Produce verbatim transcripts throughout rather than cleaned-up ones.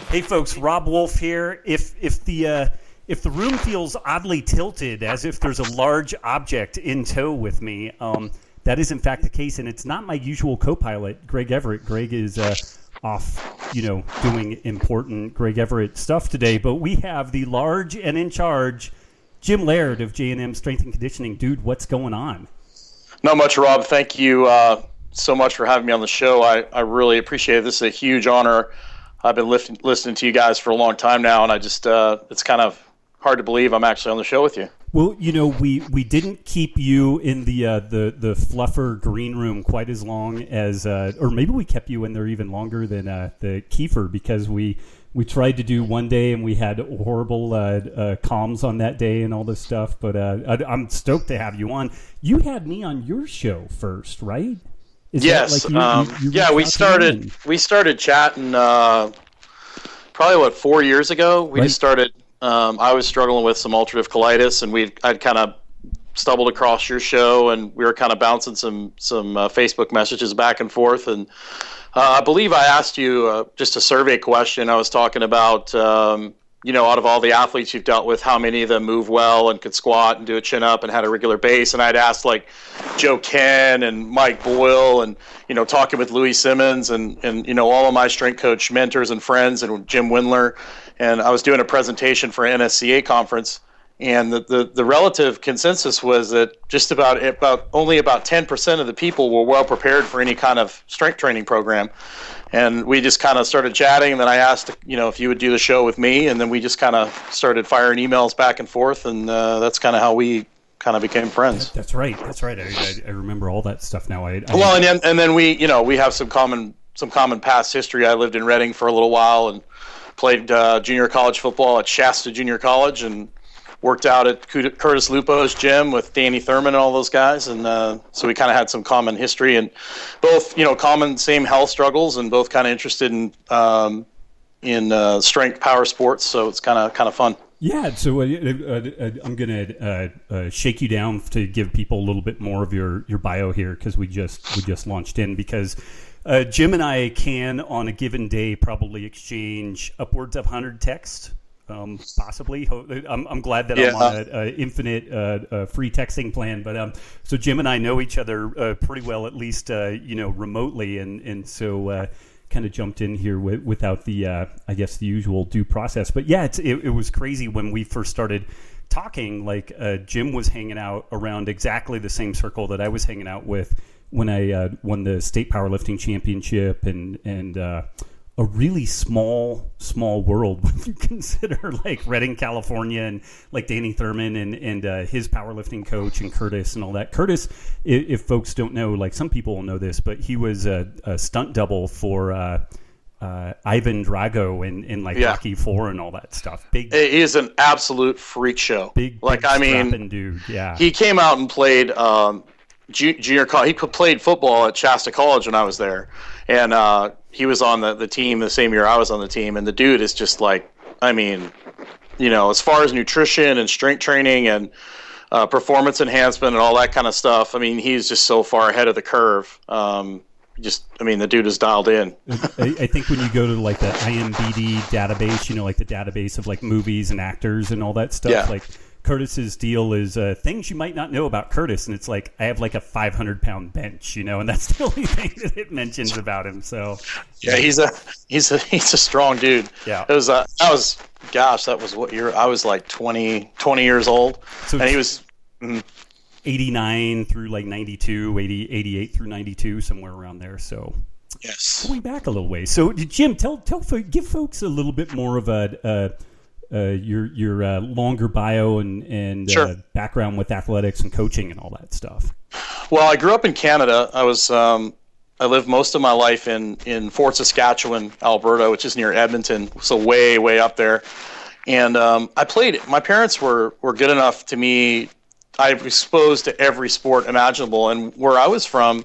Hey, folks, Rob Wolf here. If if the uh, if the room feels oddly tilted, as if there's a large object in tow with me, um, that is in fact the case, and it's not my usual co-pilot, Greg Everett. Greg is uh, off, you know, doing important Greg Everett stuff today, but we have the large and in charge Jim Laird of J and M Strength and Conditioning. Dude, what's going on? Not much, Rob. Thank you uh, so much for having me on the show. I, I really appreciate it. This is a huge honor. I've been listening listening to you guys for a long time now, and I just uh, it's kind of hard to believe I'm actually on the show with you. Well, you know, we, we didn't keep you in the uh, the the fluffer green room quite as long as, uh, or maybe we kept you in there even longer than uh, the Kiefer, because we we tried to do one day and we had horrible uh, uh, comms on that day and all this stuff. But uh, I, I'm stoked to have you on. You had me on your show first, right? Is yes. Like you, um, you, you yeah, we started we started chatting uh, probably what four years ago. We right. just started. Um, I was struggling with some ulcerative colitis, and we I'd kind of stumbled across your show, and we were kind of bouncing some some uh, Facebook messages back and forth. And uh, I believe I asked you uh, just a survey question. I was talking about um, you know, out of all the athletes you've dealt with, how many of them move well and could squat and do a chin up and had a regular base? And I'd asked like Joe Ken and Mike Boyle, and you know, talking with Louis Simmons and and you know, all of my strength coach mentors and friends, and Jim Windler. And I was doing a presentation for an N S C A conference, and the, the, the relative consensus was that just about about only about ten percent of the people were well prepared for any kind of strength training program. And we just kind of started chatting, and then I asked, you know, if you would do the show with me, and then we just kind of started firing emails back and forth, and uh, that's kind of how we kind of became friends. That's right. That's right. I, I, I remember all that stuff now. I, I well, and then, and then we, you know, we have some common some common past history. I lived in Reading for a little while and played uh, junior college football at Shasta Junior College, and worked out at Curtis Lupo's gym with Danny Thurman and all those guys. And uh, so we kind of had some common history, and both, you know, common, same health struggles, and both kind of interested in um, in uh, strength power sports. So it's kind of kind of fun. Yeah, so uh, uh, I'm going to uh, uh, shake you down to give people a little bit more of your, your bio here, because we just we just launched in, because uh, Jim and I can, on a given day, probably exchange upwards of one hundred texts. Um, possibly. I'm, I'm glad that yeah. I'm on an infinite uh, uh, free texting plan. But um, so Jim and I know each other uh, pretty well, at least uh, you know, remotely, and and so uh, kind of jumped in here with, without the uh, I guess the usual due process. But yeah, it's, it, it was crazy when we first started talking. Like uh, Jim was hanging out around exactly the same circle that I was hanging out with when I uh, won the state powerlifting championship, and and. Uh, a really small, small world when you consider like Redding, California, and like Danny Thurman and, and uh, his powerlifting coach, and Curtis and all that. Curtis, if, if folks don't know, like some people will know this, but he was a, a stunt double for uh, uh, Ivan Drago in, in like yeah. Rocky Four and all that stuff. Big, he is an absolute freak show. Big, like big I mean, dude. Yeah, he came out and played um, junior college. He played football at Shasta College when I was there, and uh, he was on the, the team the same year I was on the team. And the dude is just like, I mean, you know, as far as nutrition and strength training and uh, performance enhancement and all that kind of stuff, I mean, he's just so far ahead of the curve. Um, just, I mean, the dude is dialed in. I, I think when you go to like the I M D B database, you know, like the database of like movies and actors and all that stuff, yeah. like Curtis's deal is uh, things you might not know about Curtis, and it's like I have like a five hundred pound bench, you know, and that's the only thing that it mentions about him. So yeah, he's a he's a he's a strong dude. Yeah, it was uh, that was gosh, that was what year I was like twenty, twenty years old, so and he was mm, eighty-nine through like ninety-two, eighty, eighty-eight through ninety-two, somewhere around there. So yes, going back a little way. So Jim, tell tell give folks a little bit more of a. Uh, Uh, your your uh, longer bio and and sure. uh, background with athletics and coaching and all that stuff. Well, I grew up in Canada. I was um, I lived most of my life in, in Fort Saskatchewan, Alberta, which is near Edmonton, so way way up there. And um, I played. My parents were were good enough to me. I was exposed to every sport imaginable, and where I was from,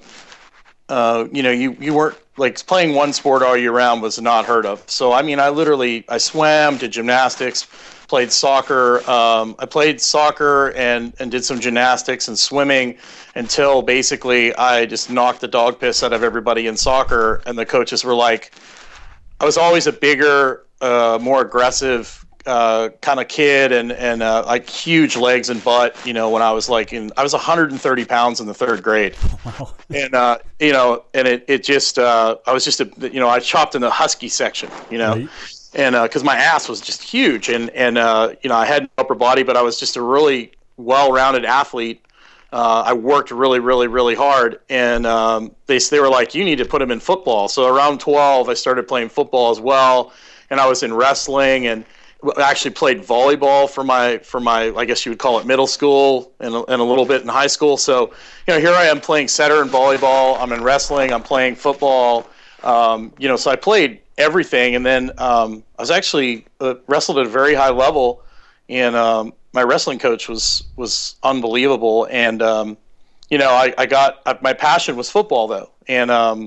uh, you know, you you weren't. Like playing one sport all year round was not heard of. So, I mean, I literally, I swam, did gymnastics, played soccer. Um, I played soccer and, and did some gymnastics and swimming until basically I just knocked the dog piss out of everybody in soccer. And the coaches were like, I was always a bigger, uh, more aggressive uh, kind of kid, and and uh, like huge legs and butt. You know, when I was like in, I was one hundred thirty pounds in the third grade, wow. and uh, you know, and it it just uh, I was just a you know I chopped in the husky section, you know. Right. And because uh, my ass was just huge, and and uh, you know I had no upper body, but I was just a really well-rounded athlete. Uh, I worked really, really, really hard, and um, they they were like, "You need to put him in football." So around twelve, I started playing football as well, and I was in wrestling, and actually played volleyball for my for my I guess you would call it middle school, and a, and a little bit in high school. So you know here I am playing setter in volleyball. I'm in wrestling. I'm playing football. Um, you know, so I played everything, and then um, I was actually uh, wrestled at a very high level, and um, my wrestling coach was was unbelievable. And um, you know, I, I got I, my passion was football though, and um,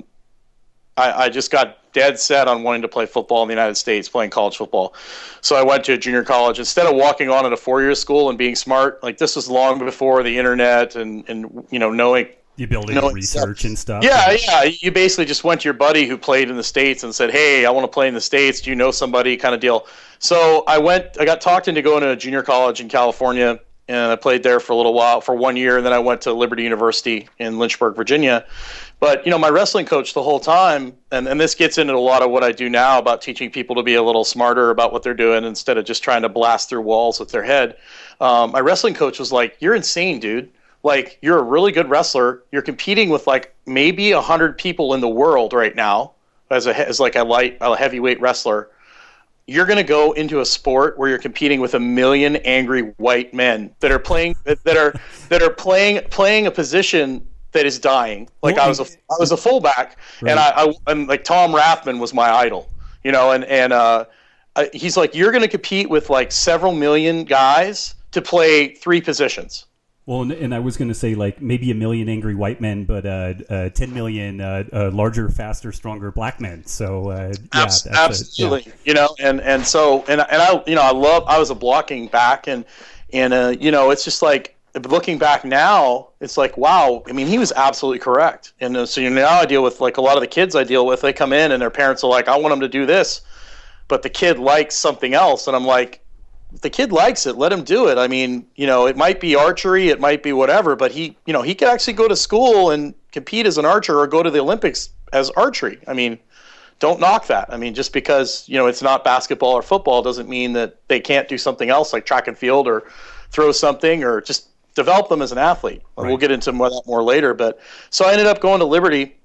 I, I just got dead set on wanting to play football in the United States, playing college football. So I went to a junior college instead of walking on at a four-year school and being smart. Like this was long before the internet and and you know knowing. The ability to research and stuff. Yeah, yeah. You basically just went to your buddy who played in the States and said, "Hey, I want to play in the States. Do you know somebody?" kind of deal. So I went. I got talked into going to a junior college in California, and I played there for a little while, for one year, and then I went to Liberty University in Lynchburg, Virginia. But you know, my wrestling coach the whole time, and, and this gets into a lot of what I do now about teaching people to be a little smarter about what they're doing instead of just trying to blast through walls with their head. Um, my wrestling coach was like, "You're insane, dude. Like, you're a really good wrestler. You're competing with like maybe a hundred people in the world right now as a as like a light, a heavyweight wrestler. You're going to go into a sport where you're competing with a million angry white men that are playing that are that are playing playing a position that is dying. Like I was a I was a fullback, right. and I, I and like Tom Rathman was my idol, you know, and and uh, he's like, you're going to compete with like several million guys to play three positions." Well, and, and I was going to say like maybe a million angry white men, but uh, uh, ten million uh, uh, larger, faster, stronger black men. So uh, yeah, Abs- that's absolutely, a, yeah. you know, and, and so and and I you know I love I was a blocking back, and and uh, you know it's just like looking back now, it's like wow. I mean, he was absolutely correct, and uh, so you know, now I deal with like a lot of the kids I deal with. They come in and their parents are like, "I want them to do this," but the kid likes something else, and I'm like, if the kid likes it, let him do it. I mean, you know, it might be archery, it might be whatever, but he, you know, he could actually go to school and compete as an archer or go to the Olympics as archery. I mean, don't knock that. I mean, just because, you know, it's not basketball or football doesn't mean that they can't do something else like track and field or throw something or just develop them as an athlete. Right. We'll get into more, that more later. But so I ended up going to Liberty,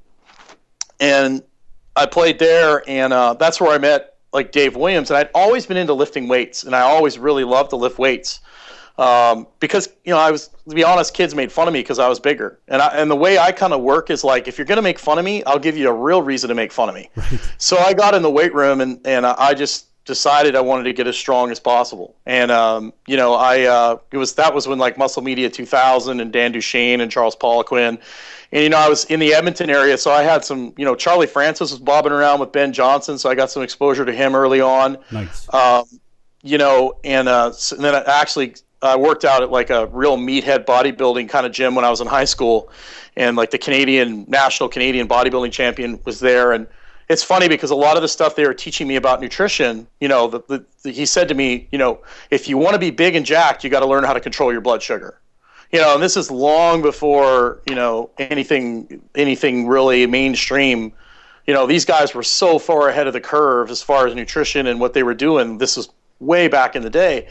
and I played there, and uh, that's where I met like Dave Williams, and I'd always been into lifting weights, and I always really loved to lift weights um, because, you know, I was, to be honest, kids made fun of me because I was bigger. And I, and the way I kind of work is like, if you're going to make fun of me, I'll give you a real reason to make fun of me. Right. So I got in the weight room, and, and I just decided I wanted to get as strong as possible. And, um, you know, I uh, it was that was when like Muscle Media two thousand and Dan Duchesne and Charles Poliquin. And, you know, I was in the Edmonton area, so I had some, you know, Charlie Francis was bobbing around with Ben Johnson, so I got some exposure to him early on. Nice. Um, you know, and, uh, so, and then I actually I worked out at like a real meathead bodybuilding kind of gym when I was in high school. And like the Canadian, national Canadian bodybuilding champion was there. And it's funny because a lot of the stuff they were teaching me about nutrition, you know, the, the, the, he said to me, you know, if you want to be big and jacked, you got to learn how to control your blood sugar. You know, and this is long before, you know, anything anything really mainstream. You know, these guys were so far ahead of the curve as far as nutrition and what they were doing. This is way back in the day.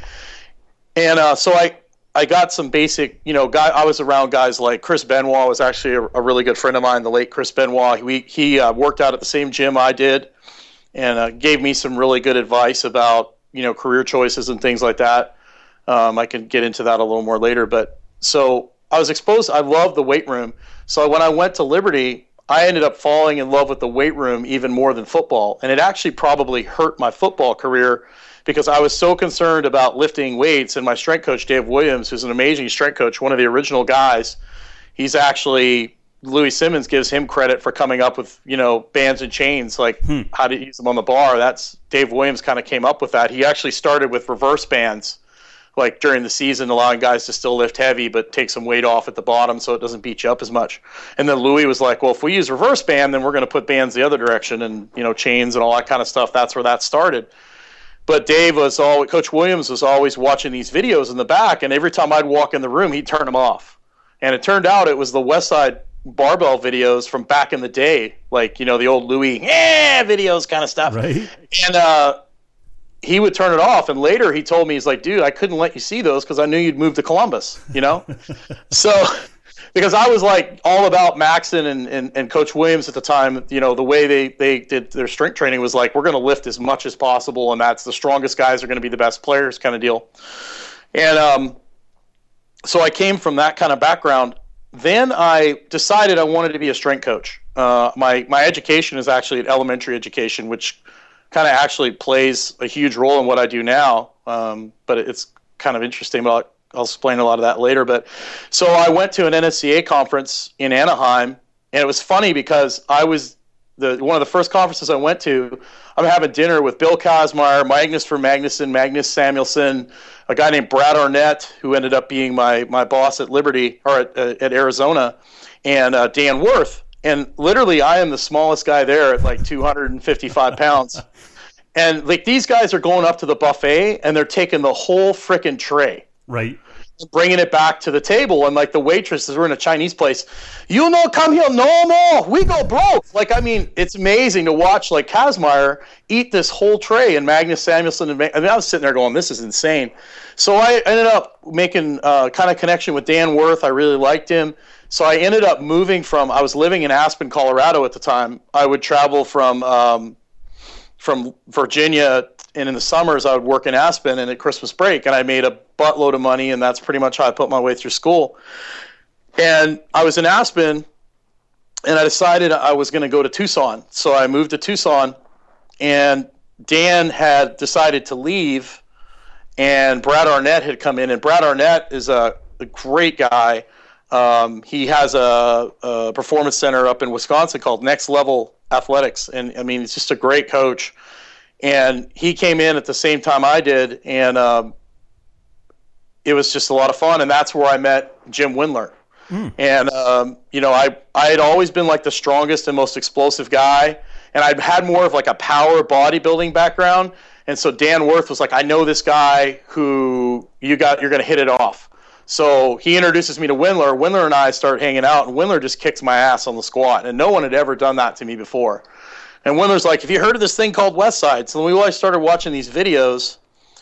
And uh, so I, I got some basic, you know, guy. I was around guys like Chris Benoit was actually a, a really good friend of mine, the late Chris Benoit. He, he uh, worked out at the same gym I did, and uh, gave me some really good advice about, you know, career choices and things like that. Um, I can get into that a little more later, but so I was exposed. I loved the weight room. So when I went to Liberty, I ended up falling in love with the weight room even more than football. And it actually probably hurt my football career because I was so concerned about lifting weights. And my strength coach, Dave Williams, who's an amazing strength coach, one of the original guys, he's actually, Louis Simmons gives him credit for coming up with, you know, bands and chains, like hmm. how to use them on the bar. That's Dave Williams kind of came up with that. He actually started with reverse bands, like during the season, allowing guys to still lift heavy but take some weight off at the bottom so it doesn't beat you up as much. And then Louis was like, well, if we use reverse band, then we're going to put bands the other direction and, you know, chains and all that kind of stuff. That's where that started. but Dave was always, Coach Williams was always watching these videos in the back, and every time I'd walk in the room, he'd turn them off. And it turned out it was the Westside barbell videos from back in the day, like, you know, the old Louis yeah videos kind of stuff. Right. And uh, he would turn it off. And later he told me, he's like, dude, I couldn't let you see those because I knew you'd move to Columbus, you know? So because I was like all about Maxon and, and, and Coach Williams at the time, you know, the way they, they did their strength training was like, we're going to lift as much as possible. And that's the strongest guys are going to be the best players kind of deal. And um, so I came from that kind of background. Then I decided I wanted to be a strength coach. Uh, my my education is actually an elementary education, which kind of actually plays a huge role in what I do now. Um, but it's kind of interesting, but I'll, I'll explain a lot of that later. But so I went to an N S C A conference in Anaheim, and it was funny because I was the one of the first conferences I went to. I'm having dinner with Bill Kazmaier, Magnus for Magnuson, Magnus Samuelsson, a guy named Brad Arnett, who ended up being my my boss at Liberty or at, uh, at Arizona, and uh, Dan Worth. And literally, I am the smallest guy there at like two hundred fifty-five pounds. And like these guys are going up to the buffet and they're taking the whole frickin' tray, right, bringing it back to the table. And like the waitresses, we're in a Chinese place, you know, come here no more, we go broke. Like, I mean, it's amazing to watch like Kazmaier eat this whole tray, and Magnus Samuelsson. And I mean, I was sitting there going, this is insane. So I ended up making uh, kind of connection with Dan Worth. I really liked him. So I ended up moving from, I was living in Aspen, Colorado at the time. I would travel from um, from Virginia, and in the summers I would work in Aspen, and at Christmas break, and I made a buttload of money, and that's pretty much how I put my way through school. And I was in Aspen, and I decided I was going to go to Tucson. So I moved to Tucson, and Dan had decided to leave, and Brad Arnett had come in, and Brad Arnett is a, a great guy. Um, he has a, a performance center up in Wisconsin called Next Level Athletics, and I mean, he's just a great coach. And he came in at the same time I did, and um, it was just a lot of fun. And that's where I met Jim Windler. Mm. And um, you know, I I had always been like the strongest and most explosive guy, and I'd had more of like a power bodybuilding background. And so Dan Worth was like, I know this guy who you got, you're going to hit it off. So he introduces me to Windler. Windler and I start hanging out, and Windler just kicks my ass on the squat, and no one had ever done that to me before. And Windler's like, have you heard of this thing called Westside? So we always started watching these videos,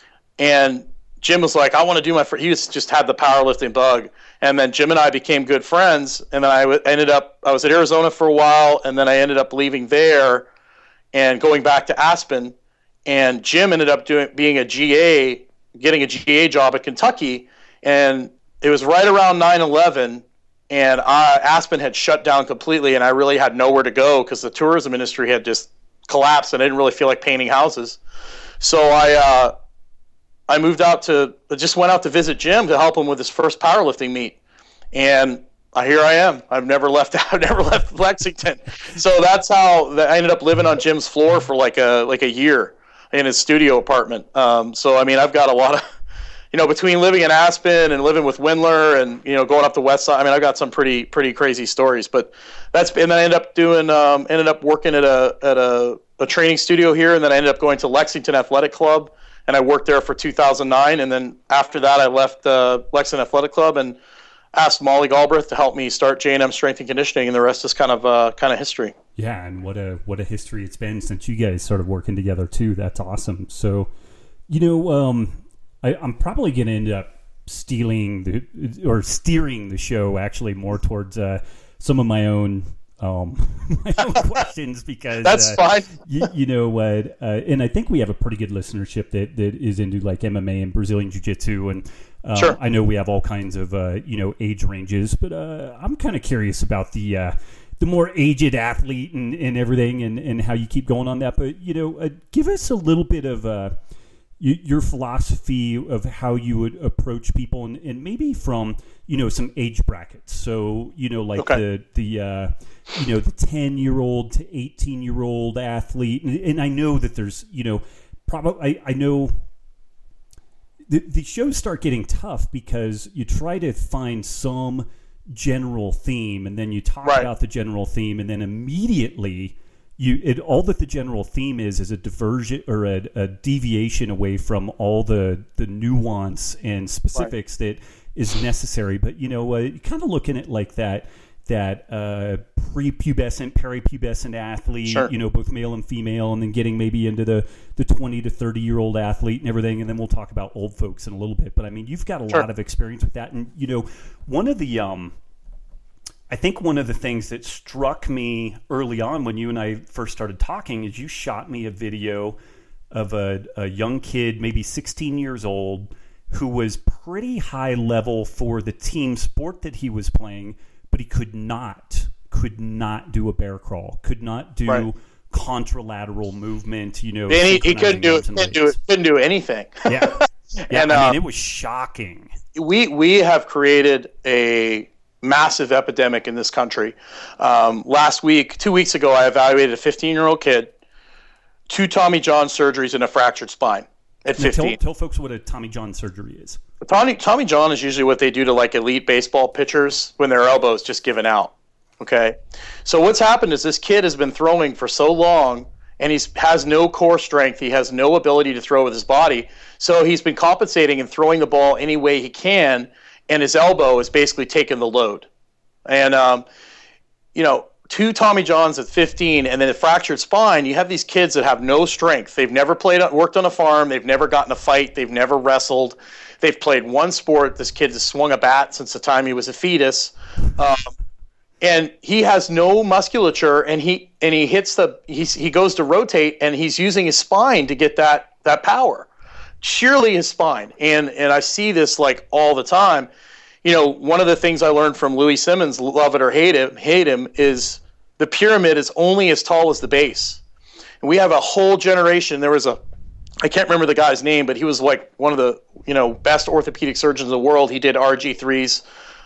and Jim was like, I want to do my – he was, just had the powerlifting bug. And then Jim and I became good friends, and then I w- ended up – I was at Arizona for a while, and then I ended up leaving there and going back to Aspen. And Jim ended up doing being a G A, getting a G A job at Kentucky, and – it was right around nine eleven, and I, Aspen had shut down completely, and I really had nowhere to go because the tourism industry had just collapsed, and I didn't really feel like painting houses. So I uh, I moved out to – just went out to visit Jim to help him with his first powerlifting meet. And uh, here I am. I've never left I've never left Lexington. So that's how – I ended up living on Jim's floor for like a like a year in his studio apartment. Um, so, I mean, I've got a lot of – you know, between living in Aspen and living with Windler and, you know, going up the west side, I mean, I've got some pretty, pretty crazy stories, but that's, and then I ended up doing, um, ended up working at a, at a, a training studio here. And then I ended up going to Lexington Athletic Club, and I worked there for two thousand nine. And then after that, I left uh, Lexington Athletic Club and asked Molly Galbraith to help me start J and M Strength and Conditioning. And the rest is kind of, uh, kind of history. Yeah. And what a, what a history it's been since you guys started working together too. That's awesome. So, you know, um, I, I'm probably going to end up stealing the, or steering the show actually more towards uh, some of my own um, my own questions because that's uh, fine. you, you know what? Uh, uh, and I think we have a pretty good listenership that, that is into like M M A and Brazilian Jiu-Jitsu, and uh, sure. I know we have all kinds of uh, you know age ranges, but uh, I'm kind of curious about the. Uh, the more aged athlete and, and everything, and, and how you keep going on that. But you know, uh, give us a little bit of. Uh, your philosophy of how you would approach people, and, and maybe from, you know, some age brackets. So, you know, like okay. the, the uh, you know, the ten-year-old to eighteen-year-old athlete. And, and I know that there's, you know, probably, I, I know the, the shows start getting tough because you try to find some general theme, and then you talk right. about the general theme, and then immediately you it all that the general theme is is a diversion or a, a deviation away from all the the nuance and specifics right. that is necessary. But you know, uh, you kind of look at it like that that uh, prepubescent, peripubescent athlete, sure. you know, both male and female, and then getting maybe into the, the twenty to thirty year old athlete and everything. And then we'll talk about old folks in a little bit. But I mean, you've got a sure. lot of experience with that. And, you know, one of the, um, I think one of the things that struck me early on when you and I first started talking is you shot me a video of a, a young kid, maybe sixteen years old, who was pretty high level for the team sport that he was playing, but he could not, could not do a bear crawl, could not do right. contralateral movement, you know. And he, he couldn't do it, couldn't do it, couldn't do anything. Yeah. yeah and, I mean, uh, it was shocking. We, we have created a massive epidemic in this country. Um, last week, two weeks ago, I evaluated a fifteen-year-old kid, two Tommy John surgeries and a fractured spine. At fifteen. Tell, tell folks what a Tommy John surgery is. Tommy, Tommy John is usually what they do to like elite baseball pitchers when their elbow's just given out. Okay? So what's happened is this kid has been throwing for so long and he has no core strength. He has no ability to throw with his body. So he's been compensating and throwing the ball any way he can, and his elbow has basically taken the load. And, um, you know, two Tommy Johns at fifteen, and then a fractured spine, you have these kids that have no strength. They've never played, worked on a farm. They've never gotten a fight. They've never wrestled. They've played one sport. This kid has swung a bat since the time he was a fetus. Um, and he has no musculature, and he and he hits the he's, he goes to rotate, and he's using his spine to get that that power. Sheerly his spine. And and I see this like all the time. You know, one of the things I learned from Louis Simmons, love it or hate him, hate him, is the pyramid is only as tall as the base. And we have a whole generation. There was a, I can't remember the guy's name, but he was like one of the, you know, best orthopedic surgeons in the world. He did R G threes,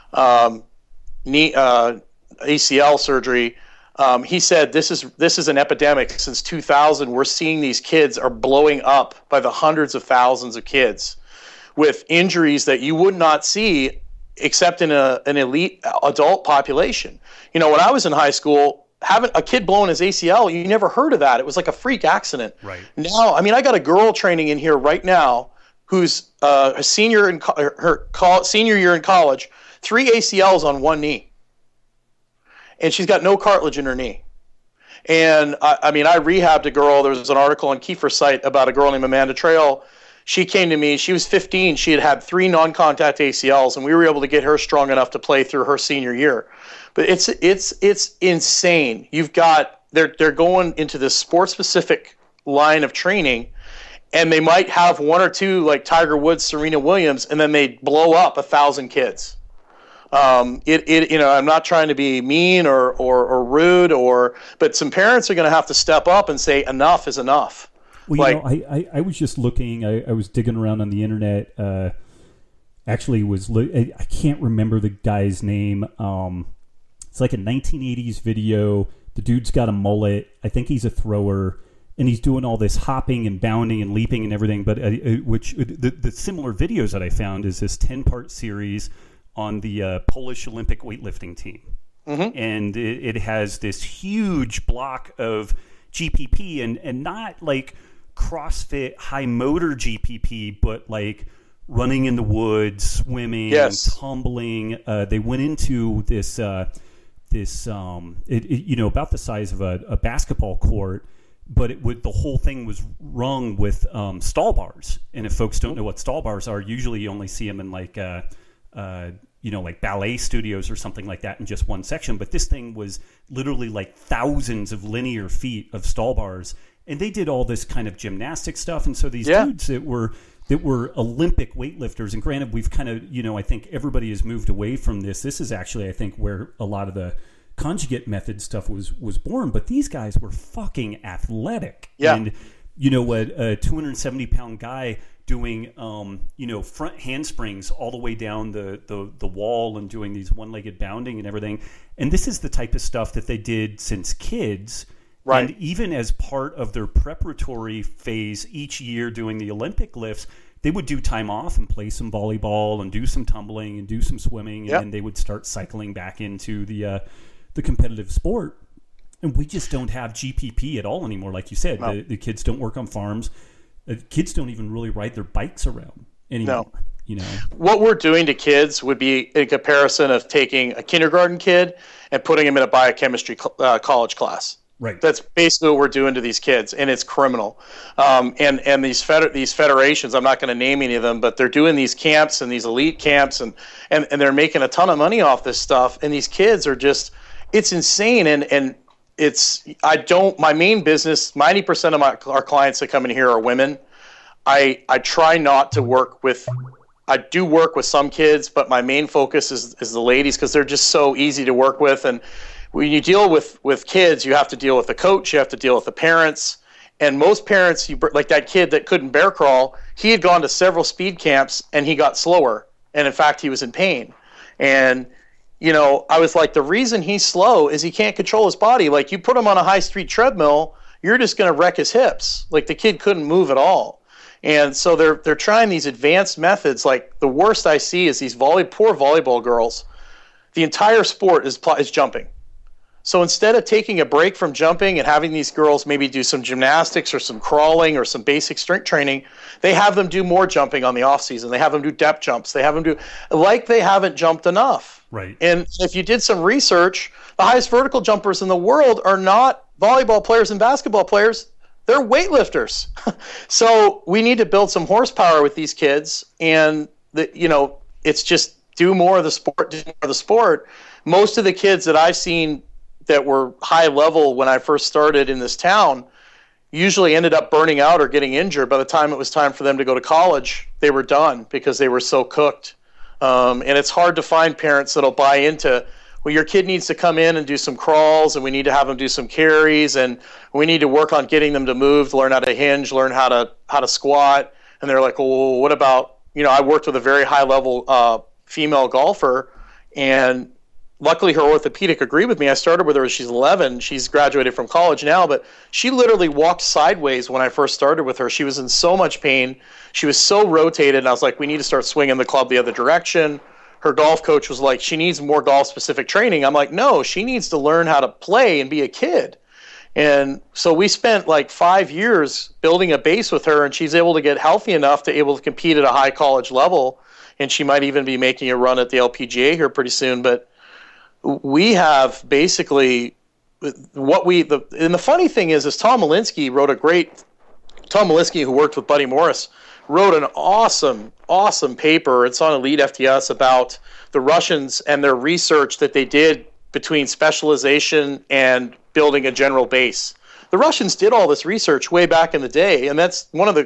um, knee, uh, A C L surgery. Um, he said this is this is an epidemic. Since two thousand, we're seeing these kids are blowing up by the hundreds of thousands of kids with injuries that you would not see except in a, an elite adult population. You know, when I was in high school, having a kid blowing his A C L, you never heard of that. It was like a freak accident. Right. Now, I mean, I got a girl training in here right now who's uh, a senior in co- her co- senior year in college, three A C Ls on one knee, and she's got no cartilage in her knee. And I, I mean, I rehabbed a girl. There was an article on Kiefer's site about a girl named Amanda Trail. She came to me. She was fifteen. She had had three non-contact A C Ls, and we were able to get her strong enough to play through her senior year. But it's it's it's insane. You've got they're they're going into this sport-specific line of training, and they might have one or two like Tiger Woods, Serena Williams, and then they blow up a thousand kids. Um, it it you know I'm not trying to be mean or or, or rude or, but some parents are going to have to step up and say enough is enough. Well, you like, know, I, I, I was just looking, I, I was digging around on the internet, uh, actually was, li- I can't remember the guy's name. Um, it's like a nineteen eighties video. The dude's got a mullet. I think he's a thrower, and he's doing all this hopping and bounding and leaping and everything. But uh, which the, the similar videos that I found is this ten-part series on the uh, Polish Olympic weightlifting team. Mm-hmm. And it, it has this huge block of G P P, and, and not like CrossFit high motor G P P, but like running in the woods, swimming, yes. tumbling. Uh, they went into this, uh, this um, it, it, you know, about the size of a, a basketball court, but it would the whole thing was rung with um, stall bars. And if folks don't know what stall bars are, usually you only see them in like, uh, uh, you know, like ballet studios or something like that in just one section. But this thing was literally like thousands of linear feet of stall bars. And they did all this kind of gymnastic stuff. And so these yeah. dudes that were that were Olympic weightlifters, and granted, we've kind of, you know, I think everybody has moved away from this. This is actually, I think, where a lot of the conjugate method stuff was, was born. But these guys were fucking athletic. Yeah. And, you know, a, a two hundred seventy pound guy doing, um, you know, front handsprings all the way down the, the, the wall and doing these one-legged bounding and everything. And this is the type of stuff that they did since kids. Right. And even as part of their preparatory phase each year doing the Olympic lifts, they would do time off and play some volleyball and do some tumbling and do some swimming. And yep. then they would start cycling back into the uh, the competitive sport. And we just don't have G P P at all anymore. Like you said, no. the, the kids don't work on farms. The kids don't even really ride their bikes around anymore. No. You know, what we're doing to kids would be in comparison of taking a kindergarten kid and putting him in a biochemistry cl- uh, college class. Right. That's basically what we're doing to these kids, and it's criminal. Um, and and these feder- these federations, I'm not going to name any of them, but they're doing these camps and these elite camps, and, and, and they're making a ton of money off this stuff. And these kids are just, it's insane. And and it's, I don't, my main business, ninety percent of my our clients that come in here are women. I I try not to work with. I do work with some kids, but my main focus is, is the ladies because they're just so easy to work with. And when you deal with, with kids, you have to deal with the coach, you have to deal with the parents. And most parents, you, like that kid that couldn't bear crawl, he had gone to several speed camps and he got slower. And in fact, he was in pain. And, you know, I was like, the reason he's slow is he can't control his body. Like you put him on a high street treadmill, you're just going to wreck his hips. Like the kid couldn't move at all. And so they're they're trying these advanced methods. Like the worst I see is these volley poor volleyball girls. The entire sport is is jumping. So instead of taking a break from jumping and having these girls maybe do some gymnastics or some crawling or some basic strength training, they have them do more jumping on the off season. They have them do depth jumps. They have them do like they haven't jumped enough. Right. And if you did some research, the highest vertical jumpers in the world are not volleyball players and basketball players. They're weightlifters. So we need to build some horsepower with these kids, and the, you know, it's just do more of the sport, do more of the sport. Most of the kids that I've seen that were high level when I first started in this town usually ended up burning out or getting injured. By the time it was time for them to go to college, they were done because they were so cooked. Um, and it's hard to find parents that'll buy into, well, your kid needs to come in and do some crawls, and we need to have them do some carries, and we need to work on getting them to move, learn how to hinge, learn how to how to squat. And they're like, well, what about, you know, I worked with a very high level uh, female golfer, and luckily her orthopedic agreed with me. I started with her when she's eleven. She's graduated from college now, but she literally walked sideways when I first started with her. She was in so much pain. She was so rotated, and I was like, we need to start swinging the club the other direction. Her golf coach was like, she needs more golf-specific training. I'm like, no, she needs to learn how to play and be a kid. And so we spent like five years building a base with her, and she's able to get healthy enough to able to compete at a high college level, and she might even be making a run at the L P G A here pretty soon. But we have basically what we the and the funny thing is, is Tom Malinsky wrote a great Tom Malinsky, who worked with Buddy Morris, wrote an awesome, awesome paper. It's on Elite F T S about the Russians and their research that they did between specialization and building a general base. The Russians did all this research way back in the day, and that's one of the,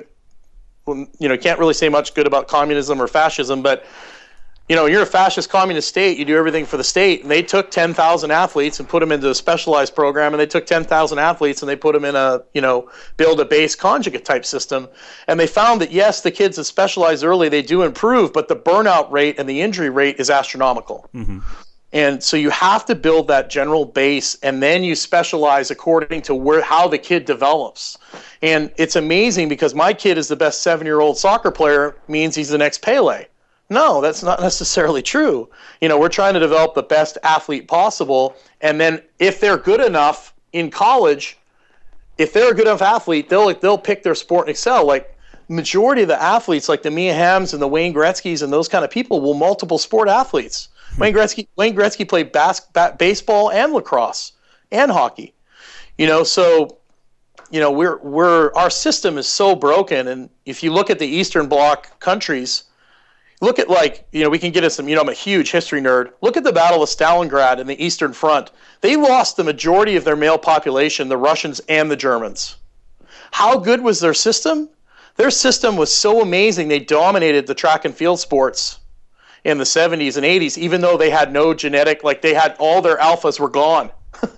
you know, can't really say much good about communism or fascism, but, you know, you're a fascist communist state, you do everything for the state, and they took ten thousand athletes and put them into a specialized program, and they took ten thousand athletes and they put them in a, you know, build a base conjugate type system, and they found that, yes, the kids that specialize early, they do improve, but the burnout rate and the injury rate is astronomical. Mm-hmm. And so you have to build that general base, and then you specialize according to where how the kid develops. And it's amazing because my kid is the best seven-year-old soccer player means he's the next Pele. No, that's not necessarily true. You know, we're trying to develop the best athlete possible, and then if they're good enough in college, if they're a good enough athlete, they'll they'll pick their sport and excel. Like majority of the athletes, like the Mia Hamms and the Wayne Gretzky's and those kind of people, will multiple sport athletes. Wayne Gretzky Wayne Gretzky played bas- ba- baseball and lacrosse and hockey. You know, so you know we're we're our system is so broken, and if you look at the Eastern Bloc countries. Look at, like, you know, we can get into some, you know, I'm a huge history nerd. Look at the Battle of Stalingrad in the Eastern Front. They lost the majority of their male population, the Russians and the Germans. How good was their system? Their system was so amazing, they dominated the track and field sports in the seventies and eighties, even though they had no genetic, like they had all their alphas were gone.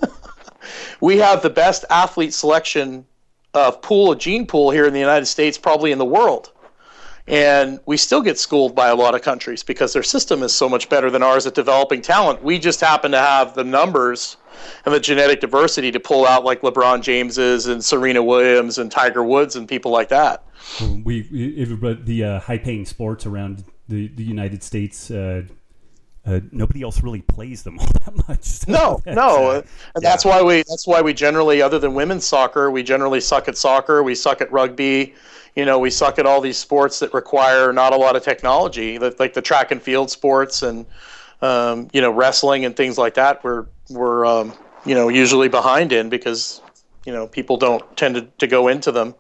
We have the best athlete selection of pool, a gene pool here in the United States, probably in the world. And we still get schooled by a lot of countries because their system is so much better than ours at developing talent. We just happen to have the numbers and the genetic diversity to pull out like LeBron James's and Serena Williams and Tiger Woods and people like that. We, we the uh, high-paying sports around the, the United States, uh, uh, nobody else really plays them all that much. So no, that's, no, uh, and that's yeah. why we that's why we generally, other than women's soccer, we generally suck at soccer. We suck at rugby. You know, we suck at all these sports that require not a lot of technology, like the track and field sports and um, you know, wrestling and things like that. We're we're um, you know, usually behind in because you know people don't tend to, to go into them.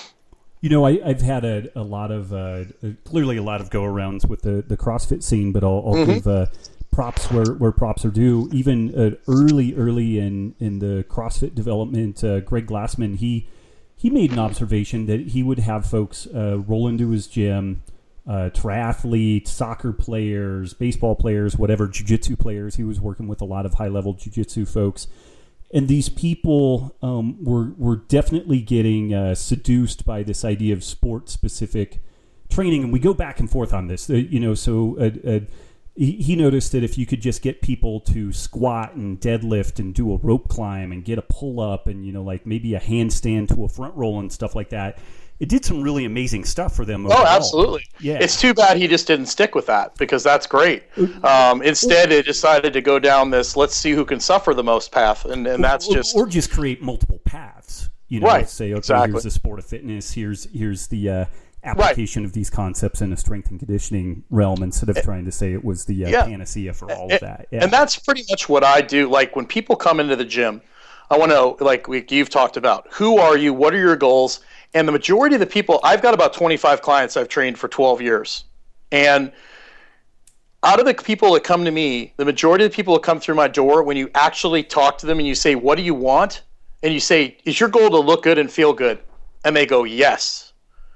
You know, I, I've had a, a lot of, uh, clearly a lot of go-arounds with the, the CrossFit scene, but I'll, I'll mm-hmm. give uh, props where, where props are due. Even uh, early, early in, in the CrossFit development, uh, Greg Glassman, he he made an observation that he would have folks uh, roll into his gym, uh, triathletes, soccer players, baseball players, whatever, jiu-jitsu players. He was working with a lot of high-level jiu-jitsu folks. And these people um, were were definitely getting uh, seduced by this idea of sport-specific training. And we go back and forth on this. Uh, you know, so uh, uh, he, he noticed that if you could just get people to squat and deadlift and do a rope climb and get a pull-up and, you know, like maybe a handstand to a front roll and stuff like that, it did some really amazing stuff for them overall. Oh, absolutely. Yeah. It's too bad he just didn't stick with that because that's great. Um, instead, they decided to go down this let's see who can suffer the most path, and, and that's or, just... Or just create multiple paths. You know, right. say, okay, exactly. here's the sport of fitness, here's here's the uh, application right. of these concepts in a strength and conditioning realm instead of and, trying to say it was the uh, yeah. panacea for all and, of that. Yeah. And that's pretty much what I do. Like when people come into the gym, I want to know, like we, you've talked about, who are you? What are your goals? And the majority of the people, I've got about twenty-five clients I've trained for twelve years. And out of the people that come to me, the majority of the people that come through my door, when you actually talk to them and you say, what do you want? And you say, is your goal to look good and feel good? And they go, yes.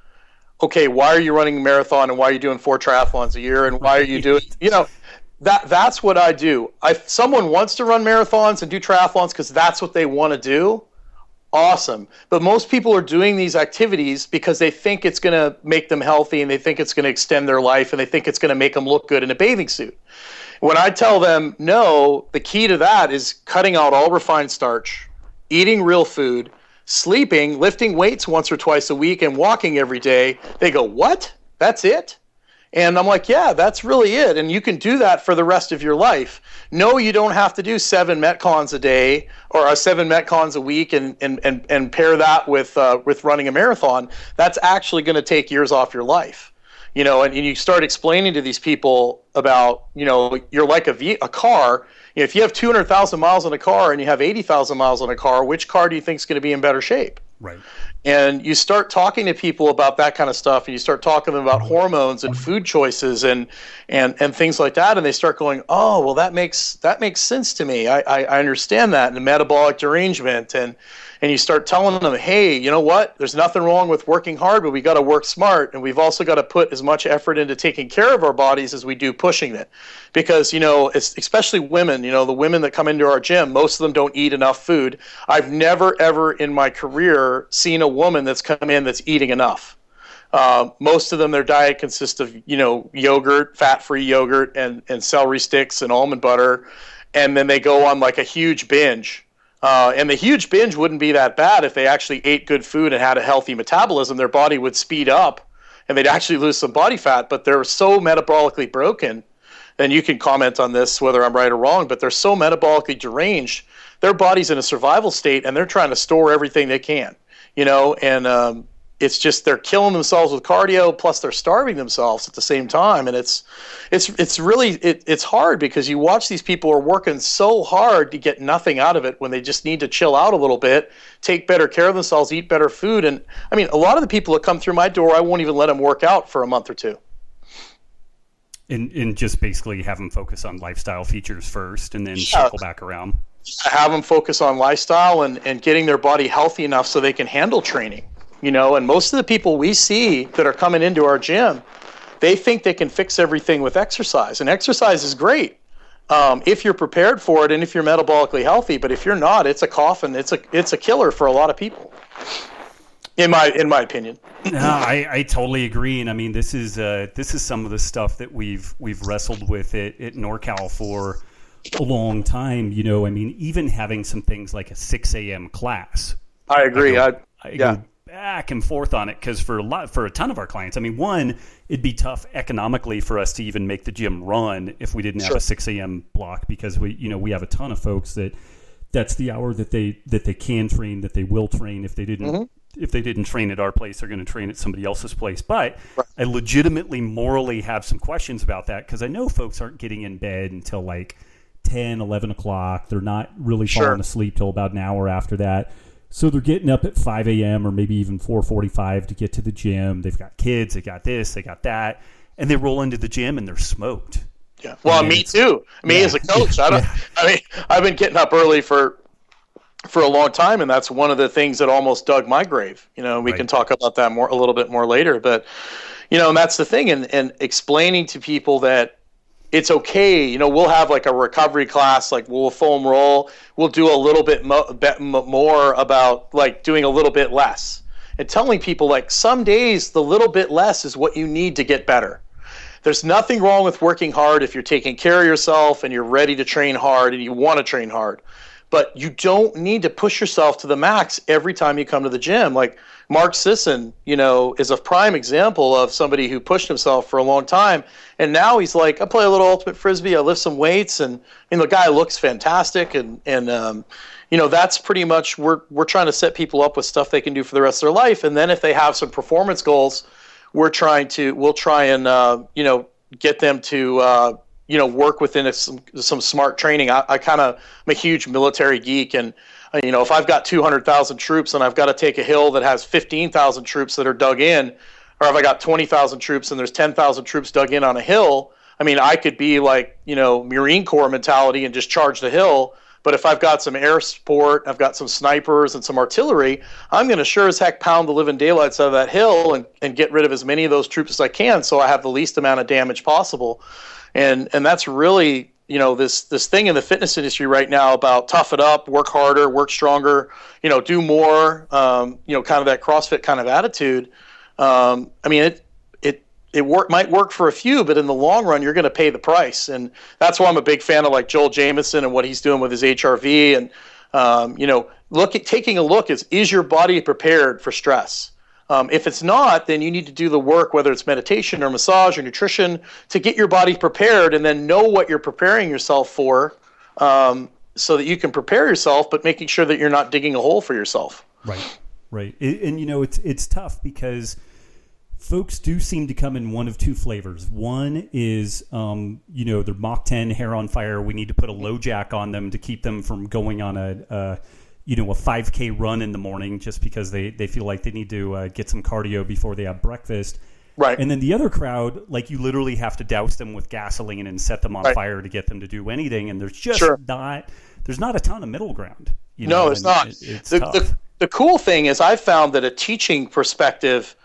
Okay, why are you running a marathon and why are you doing four triathlons a year and why are you doing, you know, that that's what I do. If someone wants to run marathons and do triathlons because that's what they want to do, awesome. But most people are doing these activities because they think it's going to make them healthy and they think it's going to extend their life and they think it's going to make them look good in a bathing suit. When I tell them, no, the key to that is cutting out all refined starch, eating real food, sleeping, lifting weights once or twice a week, and walking every day, they go, what? That's it? And I'm like, yeah, that's really it. And you can do that for the rest of your life. No, you don't have to do seven Metcons a day or uh, seven Metcons a week and, and, and, and pair that with uh, with running a marathon. That's actually going to take years off your life. You know, and, and you start explaining to these people about, you know, you're like a, v- a car. You know, if you have two hundred thousand miles on a car and you have eighty thousand miles on a car, which car do you think is going to be in better shape? Right. And you start talking to people about that kind of stuff, and you start talking to them about hormones and food choices and and, and things like that, and they start going, oh, well, that makes that makes sense to me. I, I, I understand that, and the metabolic derangement, and and you start telling them, hey, you know what? There's nothing wrong with working hard, but we got to work smart, and we've also got to put as much effort into taking care of our bodies as we do pushing it. Because, you know, it's, especially women, you know, the women that come into our gym, most of them don't eat enough food. I've never, ever in my career seen a woman that's come in that's eating enough. Uh, most of them, their diet consists of, you know, yogurt, fat-free yogurt, and, and celery sticks and almond butter, and then they go on like a huge binge. Uh, and the huge binge wouldn't be that bad if they actually ate good food and had a healthy metabolism. Their body would speed up, and they'd actually lose some body fat, but they're so metabolically broken, and you can comment on this whether I'm right or wrong, but they're so metabolically deranged, their body's in a survival state, and they're trying to store everything they can, you know, and um, it's just they're killing themselves with cardio, plus they're starving themselves at the same time, and it's it's it's really it, it's hard because you watch these people are working so hard to get nothing out of it when they just need to chill out a little bit, take better care of themselves, eat better food. And I mean, a lot of the people that come through my door, I won't even let them work out for a month or two. And, and just basically have them focus on lifestyle features first and then yeah. circle back around. I have them focus on lifestyle and, and getting their body healthy enough so they can handle training. You know, and most of the people we see that are coming into our gym, they think they can fix everything with exercise. And exercise is great um, if you're prepared for it and if you're metabolically healthy. But if you're not, it's a coffin. It's a it's a killer for a lot of people. In my in my opinion. No, I, I totally agree. And I mean, this is uh, this is some of the stuff that we've we've wrestled with at, at NorCal for a long time. You know, I mean, even having some things like a six a.m. class. I agree. I go, I, I yeah. go back and forth on it because for a lot, for a ton of our clients, I mean, one, it'd be tough economically for us to even make the gym run if we didn't have sure. a six a.m. block, because we, you know, we have a ton of folks that that's the hour that they that they can train, that they will train. If they didn't, mm-hmm. if they didn't train at our place, they're going to train at somebody else's place. But right. I legitimately, morally have some questions about that because I know folks aren't getting in bed until like ten, eleven o'clock. They're not really sure. falling asleep till about an hour after that. So they're getting up at five a.m. or maybe even four forty-five to get to the gym. They've got kids, they got this, they got that. And they roll into the gym and they're smoked. Yeah. Well, and me too. Me yeah. as a coach. I don't. Yeah. I mean, I've been getting up early for for a long time, and that's one of the things that almost dug my grave. You know, we right. can talk about that more a little bit more later. But you know, and that's the thing, and and explaining to people that it's okay. You know, we'll have like a recovery class, like we'll foam roll. We'll do a little bit, mo- bit more about like doing a little bit less, and telling people like some days the little bit less is what you need to get better. There's nothing wrong with working hard if you're taking care of yourself and you're ready to train hard and you want to train hard. But you don't need to push yourself to the max every time you come to the gym. Like Mark Sisson, you know, is a prime example of somebody who pushed himself for a long time. And now he's like, I play a little ultimate frisbee, I lift some weights, and you know, the guy looks fantastic. And, and um, you know, that's pretty much, we're, we're trying to set people up with stuff they can do for the rest of their life. And then if they have some performance goals, we're trying to, we'll try and, uh, you know, get them to, uh, you know, work within a, some, some smart training. I, I kind of, I'm a huge military geek, and, uh, you know, if I've got two hundred thousand troops and I've got to take a hill that has fifteen thousand troops that are dug in, or if I got twenty thousand troops and there's ten thousand troops dug in on a hill, I mean, I could be like, you know, Marine Corps mentality and just charge the hill. But if I've got some air support, I've got some snipers and some artillery, I'm going to sure as heck pound the living daylights out of that hill and, and get rid of as many of those troops as I can so I have the least amount of damage possible. And and that's really, you know, this this thing in the fitness industry right now about tough it up, work harder, work stronger, you know, do more, um, you know, kind of that CrossFit kind of attitude. Um, I mean, it it it work might work for a few, but in the long run, you're going to pay the price. And that's why I'm a big fan of like Joel Jamieson and what he's doing with his H R V. And, um, you know, look at taking a look is, is your body prepared for stress? Um, if it's not, then you need to do the work, whether it's meditation or massage or nutrition, to get your body prepared and then know what you're preparing yourself for, um, so that you can prepare yourself, but making sure that you're not digging a hole for yourself. Right, right. And, and you know, it's it's tough because folks do seem to come in one of two flavors. One is, um, you know, they're Mach ten, hair on fire. We need to put a low jack on them to keep them from going on a, a you know, a five K run in the morning just because they, they feel like they need to uh, get some cardio before they have breakfast. Right. And then the other crowd, like you literally have to douse them with gasoline and set them on right. fire to get them to do anything. And there's just sure. not, there's not a ton of middle ground. You know? No, it's not. It, it's the, tough. The, the cool thing is I've found that a teaching perspective,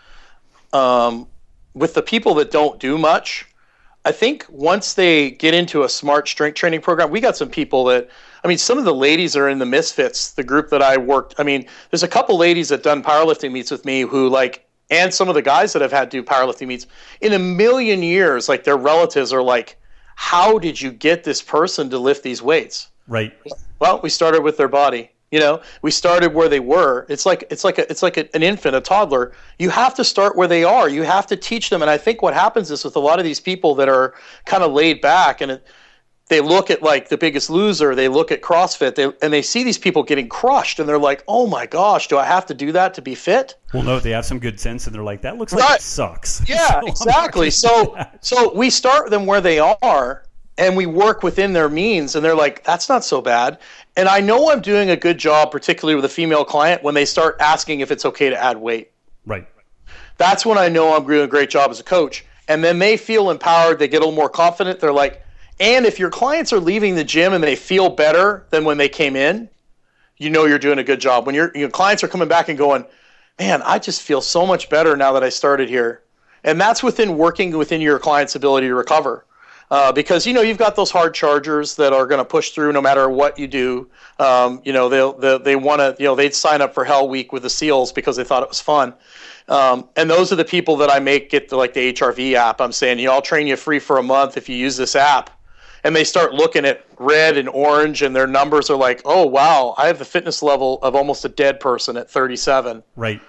um, with the people that don't do much, I think once they get into a smart strength training program, we got some people that, I mean, some of the ladies are in the Misfits, the group that I worked. I mean, there's a couple ladies that done powerlifting meets with me who like, and some of the guys that have had to do powerlifting meets in a million years, like their relatives are like, how did you get this person to lift these weights? Right. Well, we started with their body. You know, we started where they were. It's like it's like a, it's like a, an infant, a toddler. You have to start where they are. You have to teach them. And I think what happens is with a lot of these people that are kind of laid back and it, they look at like The Biggest Loser, they look at CrossFit, they, and they see these people getting crushed, and they're like, "Oh my gosh, do I have to do that to be fit?" Well, no, they have some good sense, and they're like, "That looks like right. it sucks." Yeah, so exactly. So, so we start them where they are, and we work within their means, and they're like, "That's not so bad." And I know I'm doing a good job, particularly with a female client, when they start asking if it's okay to add weight. Right. That's when I know I'm doing a great job as a coach. And then they feel empowered. They get a little more confident. They're like, and if your clients are leaving the gym and they feel better than when they came in, you know you're doing a good job. When your your clients are coming back and going, man, I just feel so much better now that I started here. And that's within working within your client's ability to recover. Uh, because, you know, you've got those hard chargers that are going to push through no matter what you do. Um, you know, they'll, they they want to, you know, they'd sign up for Hell Week with the SEALs because they thought it was fun. Um, and those are the people that I make get the, like the H R V app. I'm saying, you know, I'll train you free for a month if you use this app. And they start looking at red and orange and their numbers are like, oh, wow, I have the fitness level of almost a dead person at thirty-seven. Right.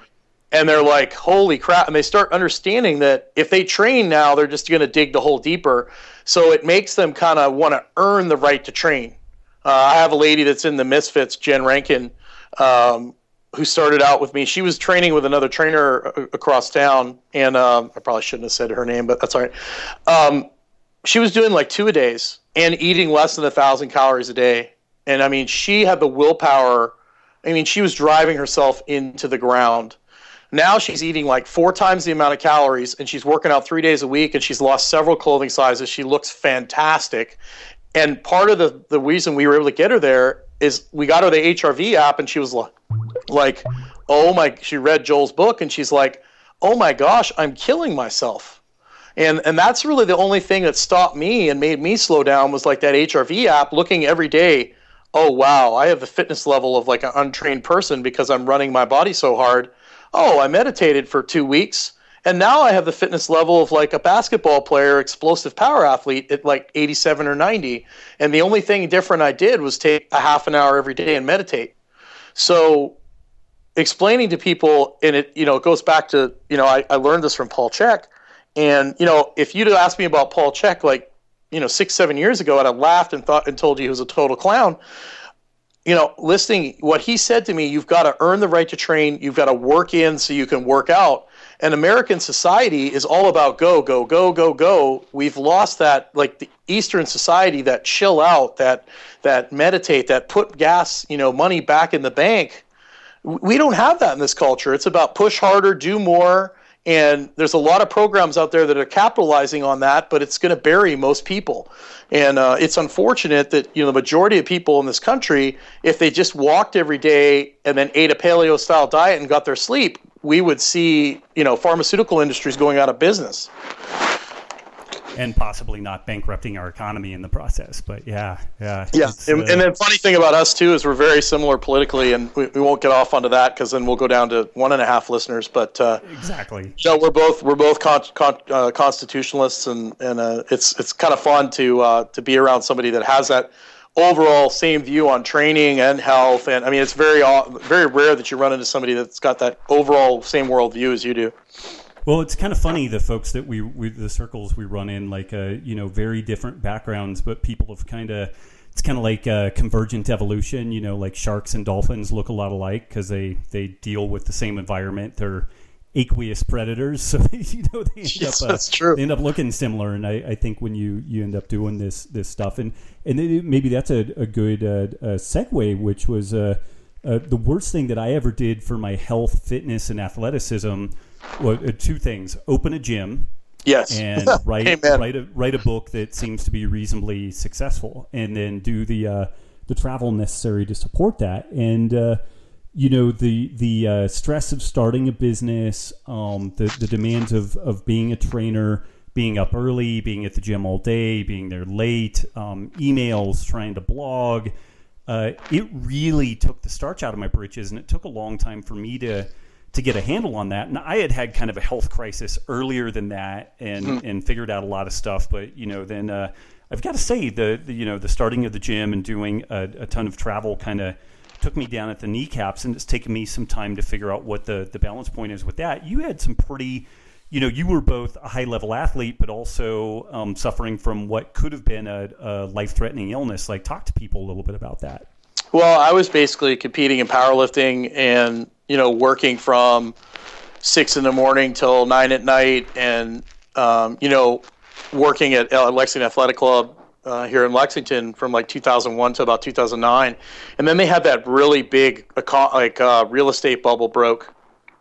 And they're like, holy crap. And they start understanding that if they train now, they're just going to dig the hole deeper. So it makes them kind of want to earn the right to train. Uh, I have a lady that's in the Misfits, Jen Rankin, um, who started out with me. She was training with another trainer across town. And um, I probably shouldn't have said her name, but that's all right. Um, she was doing like two a days and eating less than a thousand calories a day. And I mean, she had the willpower. I mean, she was driving herself into the ground. Now she's eating like four times the amount of calories, and she's working out three days a week, and she's lost several clothing sizes. She looks fantastic. And part of the, the reason we were able to get her there is we got her the H R V app, and she was like, like, oh my, she read Joel's book, and she's like, oh my gosh, I'm killing myself. And and that's really the only thing that stopped me and made me slow down was like that H R V app, looking every day, oh wow, I have the fitness level of like an untrained person because I'm running my body so hard. Oh, I meditated for two weeks, and now I have the fitness level of like a basketball player, explosive power athlete at like eighty-seven or ninety. And the only thing different I did was take a half an hour every day and meditate. So explaining to people, and it, you know, it goes back to, you know, I, I learned this from Paul Chek. And, you know, if you'd asked me about Paul Chek like, you know, six, seven years ago, I'd have laughed and thought and told you he was a total clown. You know, listening, what he said to me, you've got to earn the right to train. You've got to work in so you can work out. And American society is all about go, go, go, go, go. We've lost that, like the Eastern society, that chill out, that that meditate, that put gas, you know, money back in the bank. We don't have that in this culture. It's about push harder, do more. And there's a lot of programs out there that are capitalizing on that, but it's going to bury most people. And uh, it's unfortunate that, you know, the majority of people in this country, if they just walked every day and then ate a paleo-style diet and got their sleep, we would see, you know, pharmaceutical industries going out of business. And possibly not bankrupting our economy in the process. But yeah, yeah. Yeah, and, uh, and then funny thing about us, too, is we're very similar politically, and we, we won't get off onto that because then we'll go down to one and a half listeners. But uh, exactly. You know, we're both we're both con, con, uh, constitutionalists, and, and uh, it's it's kind of fun to uh, to be around somebody that has that overall same view on training and health. And I mean, it's very very rare that you run into somebody that's got that overall same worldview as you do. Well, it's kind of funny, the folks that we, we the circles we run in, like, uh, you know, very different backgrounds, but people have kind of, it's kind of like uh, convergent evolution, you know, like sharks and dolphins look a lot alike because they, they deal with the same environment. They're aqueous predators, so they, you know, they end yes, up uh, that's true. They end up looking similar. And I, I think when you, you end up doing this this stuff, and and it, maybe that's a, a good uh, uh, segue, which was uh, uh, the worst thing that I ever did for my health, fitness, and athleticism. Well, uh, two things: open a gym, yes, and write write a write a book that seems to be reasonably successful, and then do the uh, the travel necessary to support that. And uh, you know, the the uh, stress of starting a business, um, the the demands of of being a trainer, being up early, being at the gym all day, being there late, um, emails, trying to blog. Uh, it really took the starch out of my britches, and it took a long time for me to. to get a handle on that. And I had had kind of a health crisis earlier than that and, mm. and figured out a lot of stuff. But, you know, then uh, I've got to say the, the, you know, the starting of the gym and doing a, a ton of travel kind of took me down at the kneecaps, and it's taken me some time to figure out what the, the balance point is with that. You had some pretty, you know, you were both a high level athlete, but also um, suffering from what could have been a, a life-threatening illness. Like, talk to people a little bit about that. Well, I was basically competing in powerlifting and, you know, working from six in the morning till nine at night, and um, you know, working at uh, Lexington Athletic Club uh, here in Lexington from like two thousand one to about two thousand nine, and then they had that really big like uh, real estate bubble broke,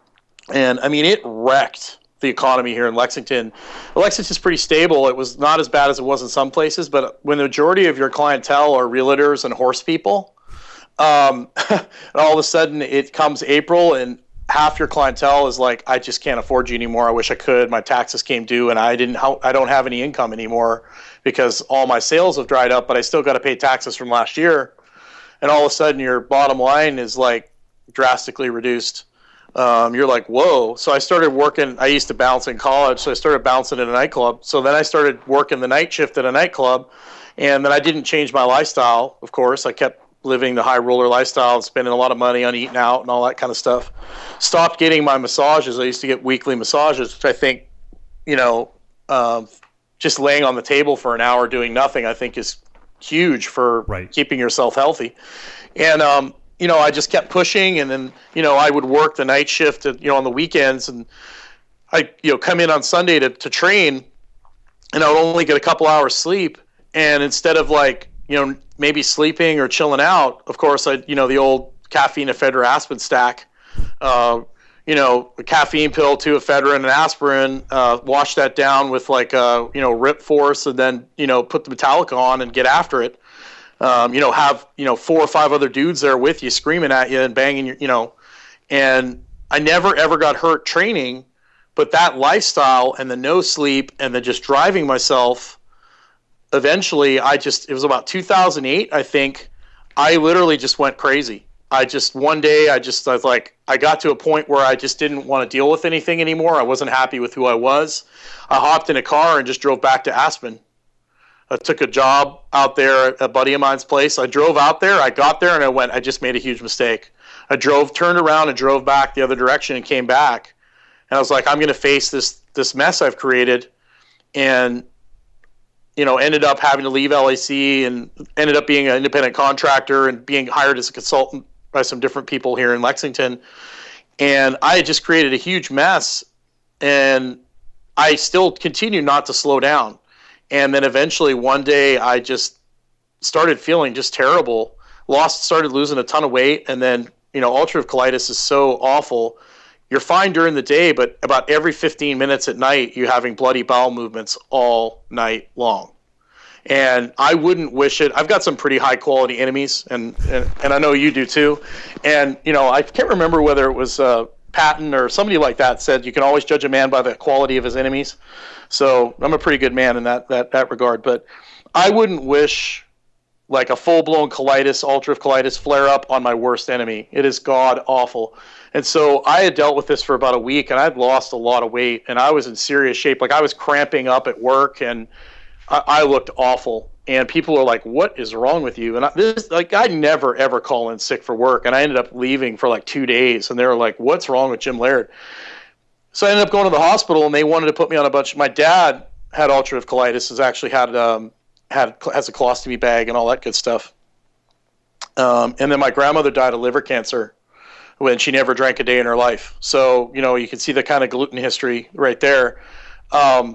and I mean it wrecked the economy here in Lexington. Lexington's pretty stable. It was not as bad as it was in some places, but when the majority of your clientele are realtors and horse people. Um, and all of a sudden it comes April and half your clientele is like, I just can't afford you anymore. I wish I could. My taxes came due and I didn't, I don't have any income anymore because all my sales have dried up, but I still got to pay taxes from last year. And all of a sudden your bottom line is like drastically reduced. Um, you're like, whoa. So I started working, I used to bounce in college. So I started bouncing in a nightclub. So then I started working the night shift at a nightclub, and then I didn't change my lifestyle. Of course, I kept living the high roller lifestyle, spending a lot of money on eating out and all that kind of stuff. Stopped getting my massages. I used to get weekly massages, which I think, you know, um, just laying on the table for an hour doing nothing, I think is huge for right. keeping yourself healthy. And, um, you know, I just kept pushing, and then, you know, I would work the night shift, at, you know, on the weekends, and I, you know, come in on Sunday to, to train, and I would only get a couple hours sleep. And instead of like, you know, maybe sleeping or chilling out, of course, I, you know, the old caffeine, ephedra, aspirin stack, uh, you know, a caffeine pill, two ephedra, and an aspirin, uh, wash that down with like, uh, you know, Rip Force, and then, you know, put the Metallica on and get after it. Um, you know, have, you know, four or five other dudes there with you screaming at you and banging your, you know, and I never ever got hurt training, but that lifestyle and the no sleep and the just driving myself, eventually I just, it was about two thousand eight, I think, I literally just went crazy. I just, one day I just, I was like, I got to a point where I just didn't want to deal with anything anymore. I wasn't happy with who I was. I hopped in a car and just drove back to Aspen. I took a job out there at a buddy of mine's place. I drove out there, I got there, and I went, I just made a huge mistake. I drove, turned around and drove back the other direction and came back. And I was like, I'm going to face this, this mess I've created. And, you know, ended up having to leave L A C and ended up being an independent contractor and being hired as a consultant by some different people here in Lexington. And I had just created a huge mess, and I still continued not to slow down. And then eventually one day I just started feeling just terrible, lost, started losing a ton of weight. And then, you know, ulcerative colitis is so awful. You're fine during the day, but about every fifteen minutes at night, you're having bloody bowel movements all night long. And I wouldn't wish it. I've got some pretty high quality enemies, and, and, and I know you do too. And, you know, I can't remember whether it was uh, Patton or somebody like that said you can always judge a man by the quality of his enemies. So I'm a pretty good man in that, that, that regard. But I wouldn't wish like a full-blown colitis, ulcerative colitis flare-up on my worst enemy. It is god-awful. And so I had dealt with this for about a week, and I'd lost a lot of weight, and I was in serious shape. Like I was cramping up at work, and I, I looked awful. And people are like, "What is wrong with you?" And I, this, like, I never ever call in sick for work, and I ended up leaving for like two days. And they were like, "What's wrong with Jim Laird?" So I ended up going to the hospital, and they wanted to put me on a bunch. My dad had ulcerative colitis, has actually had um, had has a colostomy bag and all that good stuff. Um, and then my grandmother died of liver cancer when she never drank a day in her life. So, you know, you can see the kind of gluten history right there. Um,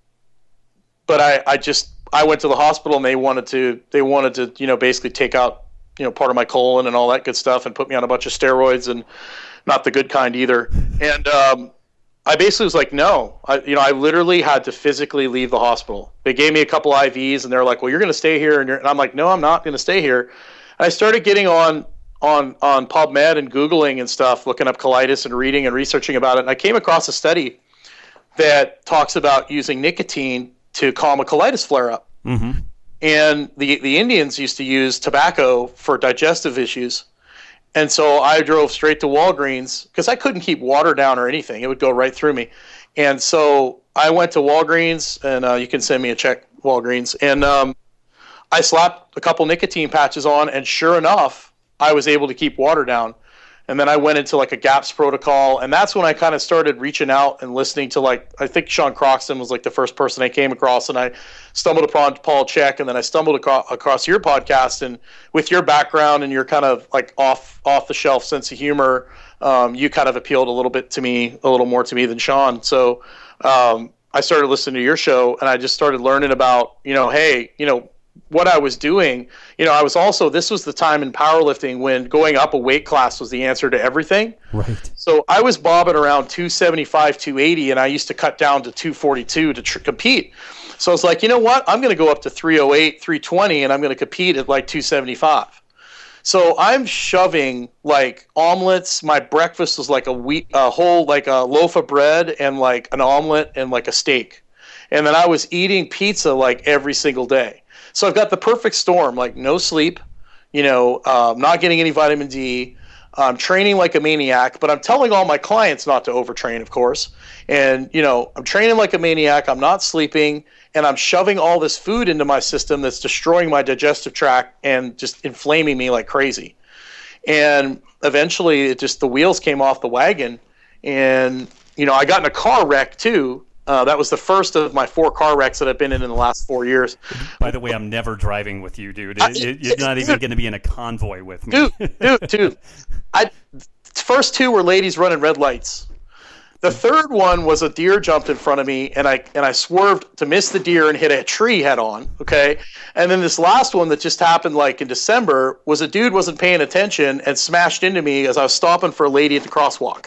but I, I just, I went to the hospital, and they wanted to, they wanted to, you know, basically take out, you know, part of my colon and all that good stuff and put me on a bunch of steroids, and not the good kind either. And, um, I basically was like, no, I, you know, I literally had to physically leave the hospital. They gave me a couple I Vs, and they're like, well, you're going to stay here. And, you're, and I'm like, no, I'm not going to stay here. And I started getting on, on, on PubMed and Googling and stuff, looking up colitis and reading and researching about it. And I came across a study that talks about using nicotine to calm a colitis flare-up. Mm-hmm. And the, the Indians used to use tobacco for digestive issues. And so I drove straight to Walgreens because I couldn't keep water down or anything. It would go right through me. And so I went to Walgreens, and uh, you can send me a check, Walgreens. And um, I slapped a couple nicotine patches on, and sure enough, I was able to keep water down. And then I went into like a GAPS protocol, and that's when I kind of started reaching out and listening to, like, I think Sean Croxton was like the first person I came across, and I stumbled upon Paul Chek, and then I stumbled across, across your podcast. And with your background and your kind of like off off the shelf sense of humor, um, you kind of appealed a little bit to me, a little more to me than Sean. So um, I started listening to your show, and I just started learning about, you know, hey, you know, what I was doing. You know, I was also, this was the time in powerlifting when going up a weight class was the answer to everything. Right. So I was bobbing around two seventy-five, two eighty, and I used to cut down to two forty-two to tr- compete. So I was like, you know what? I'm going to go up to three oh eight, three twenty, and I'm going to compete at like two seventy-five. So I'm shoving like omelets. My breakfast was like a wheat, a whole, like a loaf of bread and like an omelet and like a steak. And then I was eating pizza like every single day. So I've got the perfect storm, like no sleep, you know, um, not getting any vitamin D, I'm training like a maniac, but I'm telling all my clients not to overtrain, of course. And, you know, I'm training like a maniac. I'm not sleeping, and I'm shoving all this food into my system that's destroying my digestive tract and just inflaming me like crazy. And eventually it just, the wheels came off the wagon. And, you know, I got in a car wreck too. Uh, that was the first of my four car wrecks that I've been in in the last four years. By the way, I'm never driving with you, dude. I, You're not even going to be in a convoy with me. Dude, dude, dude. I, first two were ladies running red lights. The third one was a deer jumped in front of me, and I and I swerved to miss the deer and hit a tree head on, okay? And then this last one that just happened like in December was a dude wasn't paying attention and smashed into me as I was stopping for a lady at the crosswalk.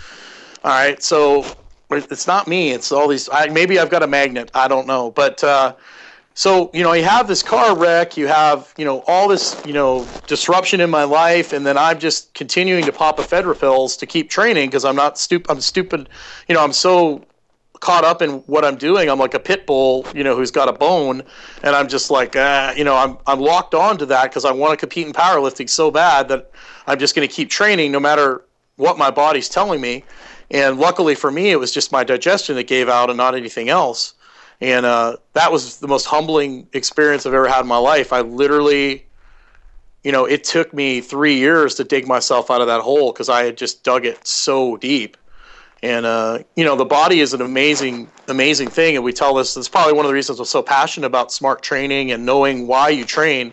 All right, so it's not me. It's all these I, – maybe I've got a magnet. I don't know. But uh, so, you know, you have this car wreck. You have, you know, all this, you know, disruption in my life, and then I'm just continuing to pop ephedra pills to keep training because I'm not stupid. I'm stupid. You know, I'm so caught up in what I'm doing. I'm like a pit bull, you know, who's got a bone, and I'm just like, uh, you know, I'm I'm locked on to that because I want to compete in powerlifting so bad that I'm just going to keep training no matter what my body's telling me. And luckily for me, it was just my digestion that gave out and not anything else. And uh, that was the most humbling experience I've ever had in my life. I literally, you know, it took me three years to dig myself out of that hole because I had just dug it so deep. And, uh, you know, the body is an amazing, amazing thing. And we tell this, it's probably one of the reasons I'm so passionate about smart training and knowing why you train.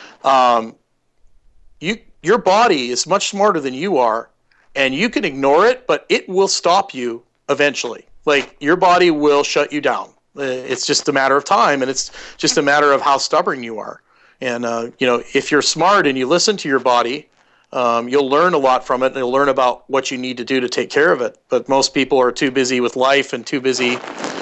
Um, you, your body is much smarter than you are. And you can ignore it, but it will stop you eventually. Like, your body will shut you down. It's just a matter of time, and it's just a matter of how stubborn you are. And, uh, you know, if you're smart and you listen to your body, um, you'll learn a lot from it, and you'll learn about what you need to do to take care of it. But most people are too busy with life and too busy,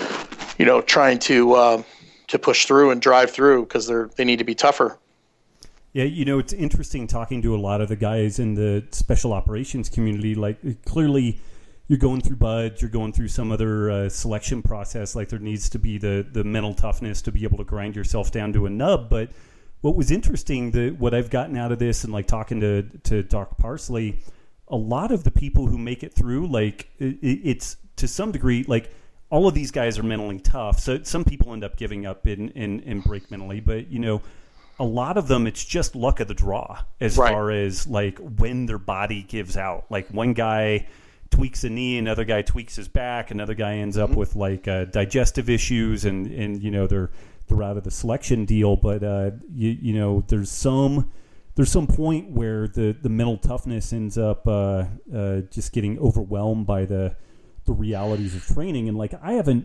you know, trying to uh, to push through and drive through because they're they need to be tougher. Yeah, you know, it's interesting talking to a lot of the guys in the special operations community. Like, clearly you're going through buds, you're going through some other uh, selection process. Like, there needs to be the, the mental toughness to be able to grind yourself down to a nub. But what was interesting, the, what I've gotten out of this and, like, talking to, to Doc Parsley, a lot of the people who make it through, like, it, it's to some degree, like, all of these guys are mentally tough. So some people end up giving up and, and, and break mentally. But, you know, a lot of them, it's just luck of the draw as right. far as like when their body gives out. Like, one guy tweaks a knee, another guy tweaks his back, another guy ends up mm-hmm. with like uh, digestive issues, and, and you know they're they're out of the selection deal. But uh, you you know there's some there's some point where the, the mental toughness ends up uh, uh, just getting overwhelmed by the the realities of training. And like I haven't,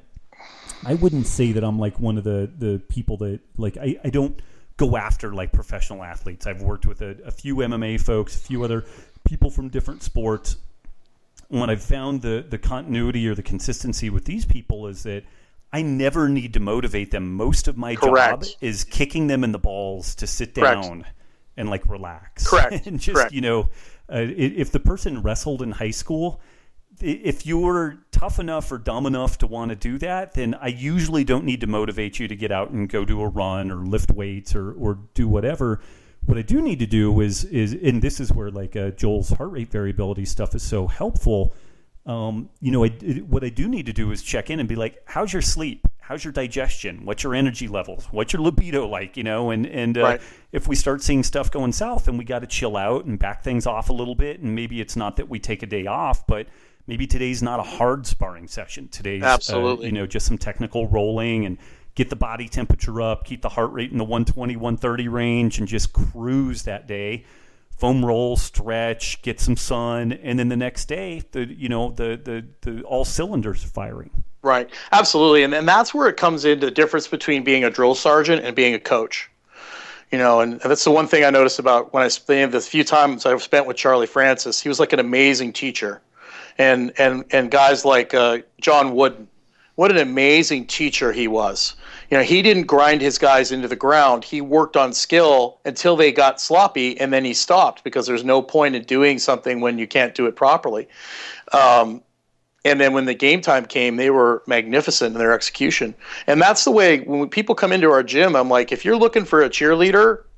I wouldn't say that I'm like one of the the people that like I, I don't. go after like professional athletes. I've worked with a, a few M M A folks, a few other people from different sports. What I've found the the continuity or the consistency with these people is that I never need to motivate them. Most of my Correct. job is kicking them in the balls to sit down Correct. and like relax. Correct. and just, Correct. you know, uh, if the person wrestled in high school, if you're tough enough or dumb enough to want to do that, then I usually don't need to motivate you to get out and go do a run or lift weights or, or do whatever. What I do need to do is, is and this is where like uh, Joel's heart rate variability stuff is so helpful. Um, you know, I, it, what I do need to do is check in and be like, how's your sleep? How's your digestion? What's your energy levels? What's your libido like? You know, and, and uh, right. if we start seeing stuff going south, then we got to chill out and back things off a little bit. And maybe it's not that we take a day off, but maybe today's not a hard sparring session. Today's, Absolutely. Uh, you know, just some technical rolling and get the body temperature up, keep the heart rate in the one twenty, one thirty range, and just cruise that day. Foam roll, stretch, get some sun, and then the next day, the you know, the the, the all cylinders are firing. Right, absolutely, and and that's where it comes into the difference between being a drill sergeant and being a coach. You know, and that's the one thing I noticed about when I spent the few times I've spent with Charlie Francis. He was like an amazing teacher. And and and guys like uh, John Wooden, what an amazing teacher he was. You know, he didn't grind his guys into the ground. He worked on skill until they got sloppy, and then he stopped because there's no point in doing something when you can't do it properly. Um, and then when the game time came, they were magnificent in their execution. And that's the way when people come into our gym, I'm like, if you're looking for a cheerleader,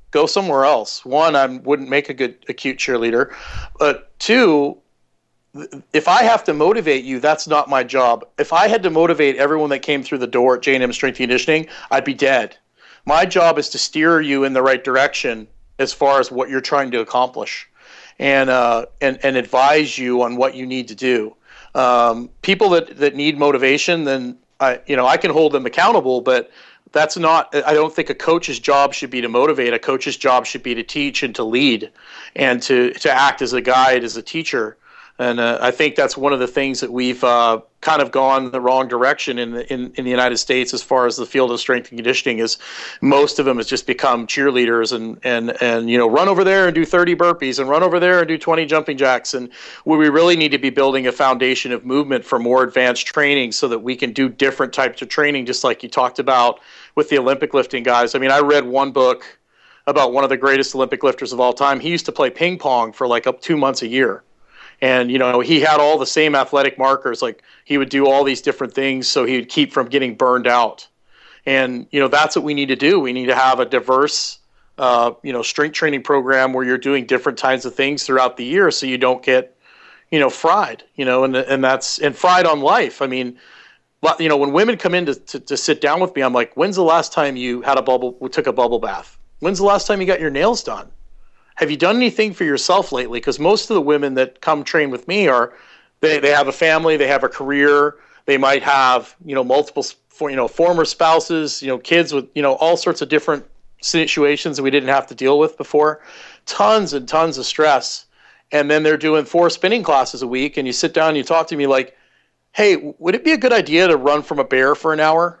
go somewhere else. One, I wouldn't make a good acute cheerleader. But two, if I have to motivate you, that's not my job. If I had to motivate everyone that came through the door at J and M Strength and Conditioning, I'd be dead. My job is to steer you in the right direction as far as what you're trying to accomplish, and uh, and and advise you on what you need to do. Um, people that, that need motivation, then I you know I can hold them accountable, but that's not. I don't think a coach's job should be to motivate. A coach's job should be to teach and to lead, and to to act as a guide, as a teacher. And uh, I think that's one of the things that we've uh, kind of gone the wrong direction in the, in, in the United States as far as the field of strength and conditioning is. Most of them has just become cheerleaders and, and, and you know, run over there and do thirty burpees and run over there and do twenty jumping jacks. And where we really need to be building a foundation of movement for more advanced training so that we can do different types of training, just like you talked about with the Olympic lifting guys. I mean, I read one book about one of the greatest Olympic lifters of all time. He used to play ping pong for like up two months a year. And, you know, he had all the same athletic markers. Like, he would do all these different things so he would keep from getting burned out. And, you know, that's what we need to do. We need to have a diverse, uh, you know, strength training program where you're doing different kinds of things throughout the year so you don't get, you know, fried, you know, and and that's, and fried on life. I mean, you know, when women come in to, to, to sit down with me, I'm like, when's the last time you had a bubble, took a bubble bath? When's the last time you got your nails done? Have you done anything for yourself lately? Because most of the women that come train with me are, they, they have a family, they have a career, they might have, you know, multiple, you know, former spouses, you know, kids with, you know, all sorts of different situations that we didn't have to deal with before. Tons and tons of stress. And then they're doing four spinning classes a week, and you sit down and you talk to me like, hey, would it be a good idea to run from a bear for an hour?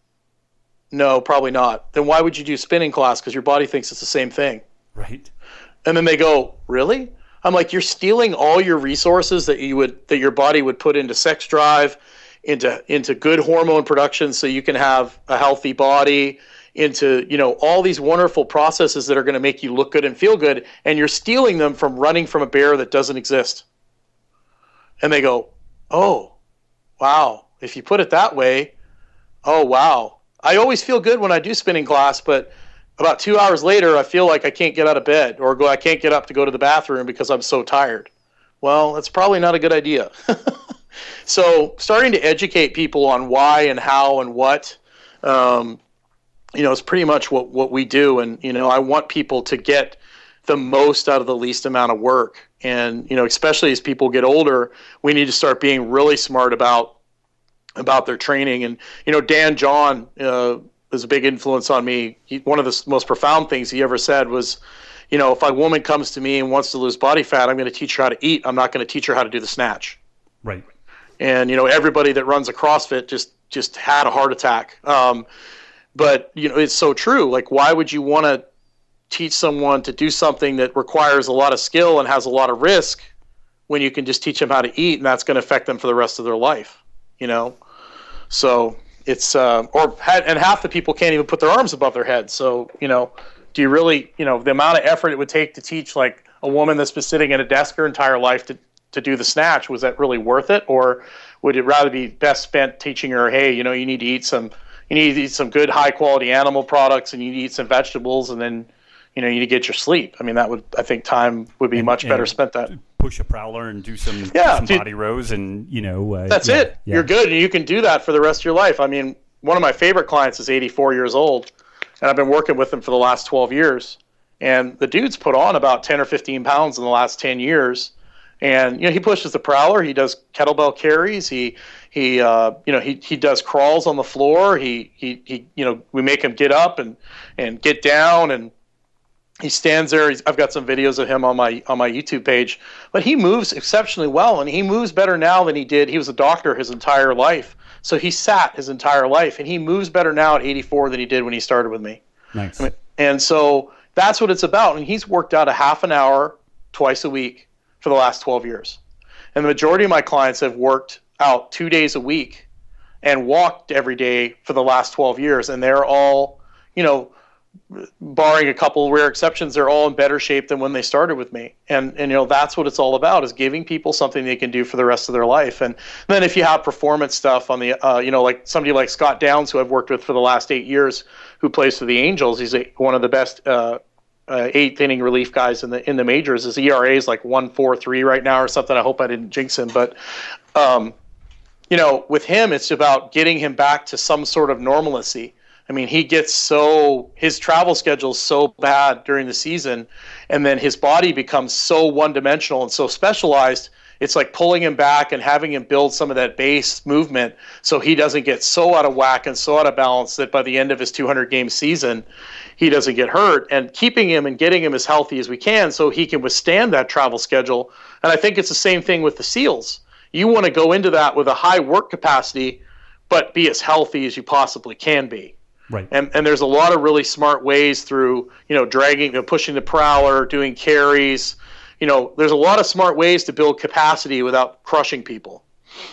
No, probably not. Then why would you do spinning class? Because your body thinks it's the same thing. Right. And then they go, really? I'm like, you're stealing all your resources that you would, that your body would put into sex drive, into into good hormone production so you can have a healthy body, into, you know, all these wonderful processes that are going to make you look good and feel good, and you're stealing them from running from a bear that doesn't exist. And they go, oh, wow. If you put it that way, oh, wow. I always feel good when I do spinning class, but about two hours later, I feel like I can't get out of bed, or go, I can't get up to go to the bathroom because I'm so tired. Well, that's probably not a good idea. So starting to educate people on why and how and what, um, you know, is pretty much what, what we do. And, you know, I want people to get the most out of the least amount of work. And, you know, especially as people get older, we need to start being really smart about about their training. And, you know, Dan John uh, was a big influence on me. He, one of the most profound things he ever said was, you know, if a woman comes to me and wants to lose body fat, I'm going to teach her how to eat. I'm not going to teach her how to do the snatch. Right. And, you know, everybody that runs a CrossFit just, just had a heart attack. Um, but, you know, it's so true. Like, why would you want to teach someone to do something that requires a lot of skill and has a lot of risk when you can just teach them how to eat, and that's going to affect them for the rest of their life, you know? So it's, uh, or, and half the people can't even put their arms above their head. So, you know, do you really, you know, the amount of effort it would take to teach like a woman that's been sitting at a desk her entire life to, to do the snatch, was that really worth it? Or would it rather be best spent teaching her, hey, you know, you need to eat some, you need to eat some good high quality animal products, and you need to eat some vegetables, and then, you know, you need to get your sleep. I mean, that would, I think time would be and, much and better spent that. Push a prowler and do some, yeah, do some dude, body rows, and, you know, uh, that's yeah, it. Yeah. You're good. And you can do that for the rest of your life. I mean, one of my favorite clients is eighty-four years old, and I've been working with him for the last twelve years. And the dude's put on about ten or fifteen pounds in the last ten years. And, you know, he pushes the prowler. He does kettlebell carries. He, he, uh, you know, he, he does crawls on the floor. He, he, he, you know, we make him get up and, and get down, and he stands there. He's, I've got some videos of him on my, on my YouTube page, but he moves exceptionally well, and he moves better now than he did. He was a doctor his entire life. So he sat his entire life, and he moves better now at eighty-four than he did when he started with me. Nice. I mean, and so that's what it's about. And he's worked out a half an hour twice a week for the last twelve years. And the majority of my clients have worked out two days a week and walked every day for the last twelve years. And they're all, you know, barring a couple rare exceptions, they're all in better shape than when they started with me. And, and you know, that's what it's all about, is giving people something they can do for the rest of their life. And then if you have performance stuff on the, uh, you know, like somebody like Scott Downs, who I've worked with for the last eight years, who plays for the Angels, he's a, one of the best uh, uh, eighth inning relief guys in the in the majors. His E R A is like one point four three right now or something. I hope I didn't jinx him, but um, you know, with him, it's about getting him back to some sort of normalcy. I mean, he gets so his travel schedule is so bad during the season, and then his body becomes so one dimensional and so specialized. It's like pulling him back and having him build some of that base movement so he doesn't get so out of whack and so out of balance that by the end of his two hundred game season, he doesn't get hurt, and keeping him and getting him as healthy as we can so he can withstand that travel schedule. And I think it's the same thing with the SEALs. You want to go into that with a high work capacity, but be as healthy as you possibly can be. Right. And and there's a lot of really smart ways through, you know, dragging, you know, pushing the prowler, doing carries. You know, there's a lot of smart ways to build capacity without crushing people.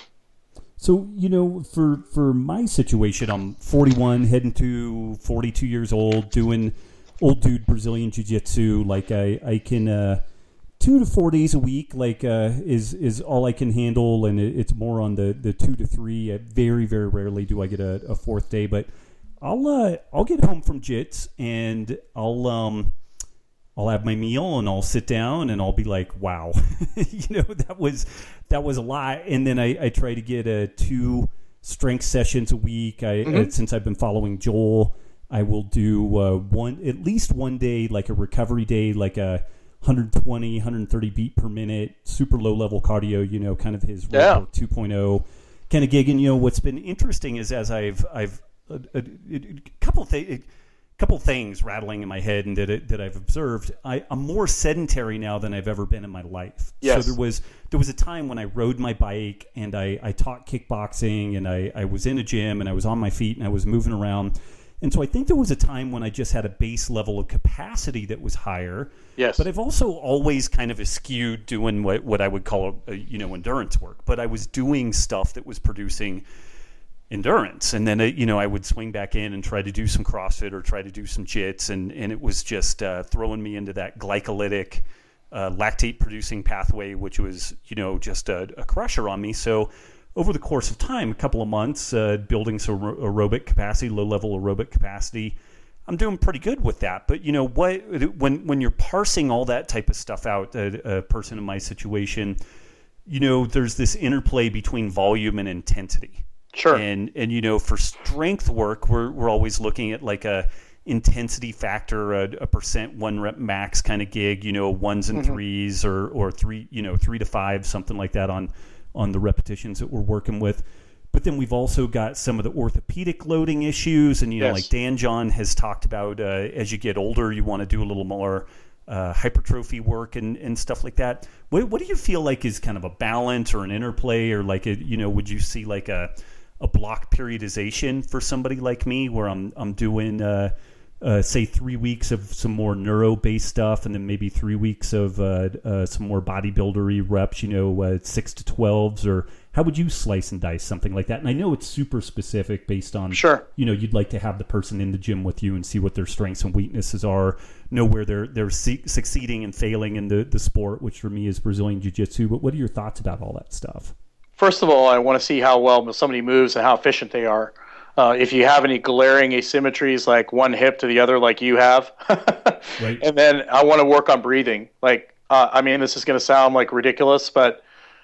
So, you know, for for my situation, I'm forty-one, heading to forty-two years old, doing old dude Brazilian jiu-jitsu. Like I, I can uh, two to four days a week, like uh, is is all I can handle, and it, it's more on the, the two to three. I very very rarely do I get a, a fourth day, but I'll uh, I'll get home from jits and I'll um I'll have my meal and I'll sit down and I'll be like, wow, you know, that was that was a lot. And then I, I try to get uh, two strength sessions a week. I mm-hmm. uh, since I've been following Joel, I will do uh, one at least one day, like a recovery day, like a one twenty, one thirty beat per minute, super low level cardio. You know, kind of his yeah. two point oh kind of gig. And you know, what's been interesting is as I've I've a, a, a couple of things. couple things rattling in my head and that it, that I've observed. I, I'm more sedentary now than I've ever been in my life. Yes. So there was there was a time when I rode my bike and I, I taught kickboxing and I, I was in a gym and I was on my feet and I was moving around. And so I think there was a time when I just had a base level of capacity that was higher. Yes. But I've also always kind of eschewed doing what, what I would call a, you know endurance work. But I was doing stuff that was producing endurance, and then you know I would swing back in and try to do some CrossFit or try to do some jits, and and it was just uh, throwing me into that glycolytic uh, lactate producing pathway, which was you know just a, a crusher on me. So over the course of time, a couple of months, uh, building some aerobic capacity, low level aerobic capacity, I'm doing pretty good with that. But you know what, when when you're parsing all that type of stuff out, a, a person in my situation, you know there's this interplay between volume and intensity. Sure. And and you know, for strength work, we're we're always looking at like a intensity factor, a, a percent one rep max kind of gig. You know, ones and mm-hmm. threes, or or three, you know, three to five, something like that on on the repetitions that we're working with. But then we've also got some of the orthopedic loading issues, and you know, yes. like Dan John has talked about, uh, as you get older, you want to do a little more uh, hypertrophy work and, and stuff like that. What what do you feel like is kind of a balance or an interplay, or like a, you know, would you see like a a block periodization for somebody like me where I'm I'm doing uh, uh, say three weeks of some more neuro based stuff and then maybe three weeks of uh, uh, some more bodybuildery reps, you know, uh, six to twelves, or how would you slice and dice something like that? And I know it's super specific based on, sure, you know, you'd like to have the person in the gym with you and see what their strengths and weaknesses are, know where they're they're su- succeeding and failing in the, the sport, which for me is Brazilian Jiu-Jitsu. But what are your thoughts about all that stuff? First of all, I want to see how well somebody moves and how efficient they are. Uh, if you have any glaring asymmetries, like one hip to the other, like you have, right. And then I want to work on breathing. Like, uh, I mean, this is going to sound like ridiculous, but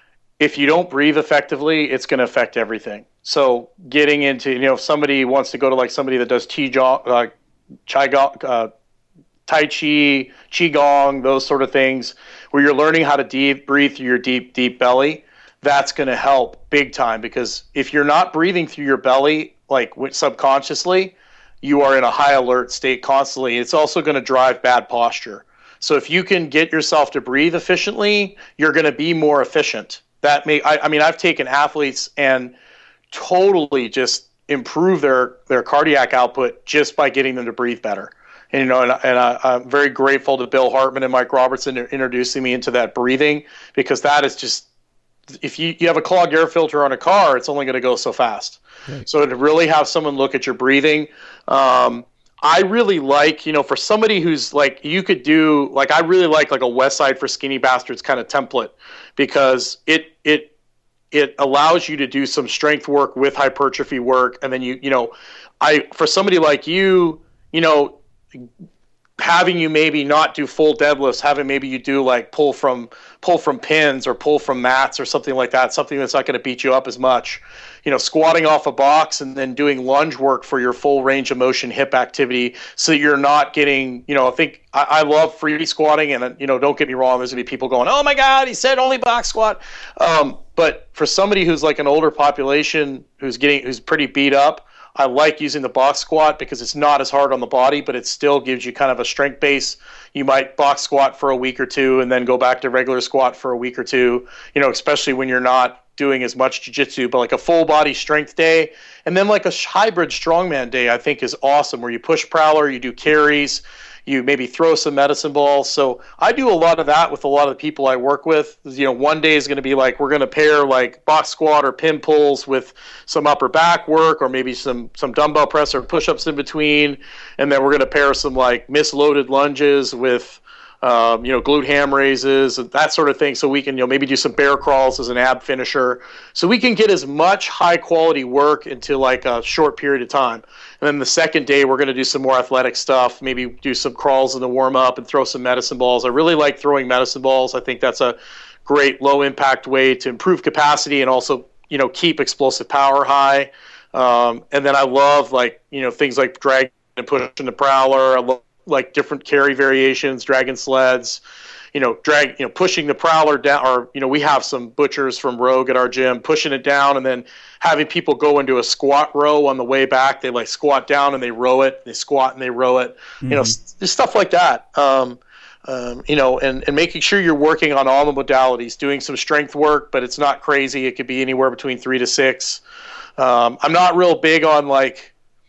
if you don't breathe effectively, it's going to affect everything. So getting into, you know, if somebody wants to go to like somebody that does Qigong, uh, Qigong, uh, Tai Chi, Qigong, those sort of things, where you're learning how to deep breathe through your deep, deep belly, that's going to help big time, because if you're not breathing through your belly, like subconsciously, you are in a high alert state constantly. It's also going to drive bad posture. So if you can get yourself to breathe efficiently, you're going to be more efficient. That may, I, I mean, I've taken athletes and totally just improve their, their cardiac output just by getting them to breathe better. And, you know, and, and I, I'm very grateful to Bill Hartman and Mike Robertson for introducing me into that breathing, because that is just, if you, you have a clogged air filter on a car, it's only going to go so fast. Right. So to really have someone look at your breathing, um, I really like, you know, for somebody who's like, you could do, like, I really like like a West Side for Skinny Bastards kind of template, because it it it allows you to do some strength work with hypertrophy work, and then you you know, I for somebody like you, you know, having you maybe not do full deadlifts, having maybe you do like pull from pull from pins or pull from mats or something like that, something that's not going to beat you up as much. You know, squatting off a box and then doing lunge work for your full range of motion hip activity, so you're not getting, you know, I think I, I love free squatting, and, you know, don't get me wrong, there's going to be people going, oh my God, he said only box squat. Um, but for somebody who's like an older population who's getting, who's pretty beat up, I like using the box squat because it's not as hard on the body, but it still gives you kind of a strength base. You might box squat for a week or two and then go back to regular squat for a week or two, you know, especially when you're not doing as much jiu-jitsu, but like a full body strength day. And then like a hybrid strongman day, I think is awesome, where you push prowler, you do carries, you maybe throw some medicine balls. So I do a lot of that with a lot of the people I work with. You know, one day is going to be like, we're going to pair like box squat or pin pulls with some upper back work, or maybe some, some dumbbell press or push-ups in between. And then we're going to pair some like misloaded lunges with, Um, you know, glute ham raises, that sort of thing, so we can, you know, maybe do some bear crawls as an ab finisher, so we can get as much high quality work into like a short period of time. And then the second day, we're going to do some more athletic stuff, maybe do some crawls in the warm up and throw some medicine balls. I really like throwing medicine balls. I think that's a great low impact way to improve capacity and also, you know, keep explosive power high. Um, and then I love like, you know, things like drag and pushing the prowler. I love like different carry variations, dragon sleds, you know, drag, you know, pushing the prowler down, or, you know, we have some butchers from Rogue at our gym, pushing it down and then having people go into a squat row on the way back. They like squat down and they row it, they squat and they row it, mm-hmm. you know, just stuff like that. Um, um, you know, and, and making sure you're working on all the modalities, doing some strength work, but it's not crazy. It could be anywhere between three to six. Um, I'm not real big on like,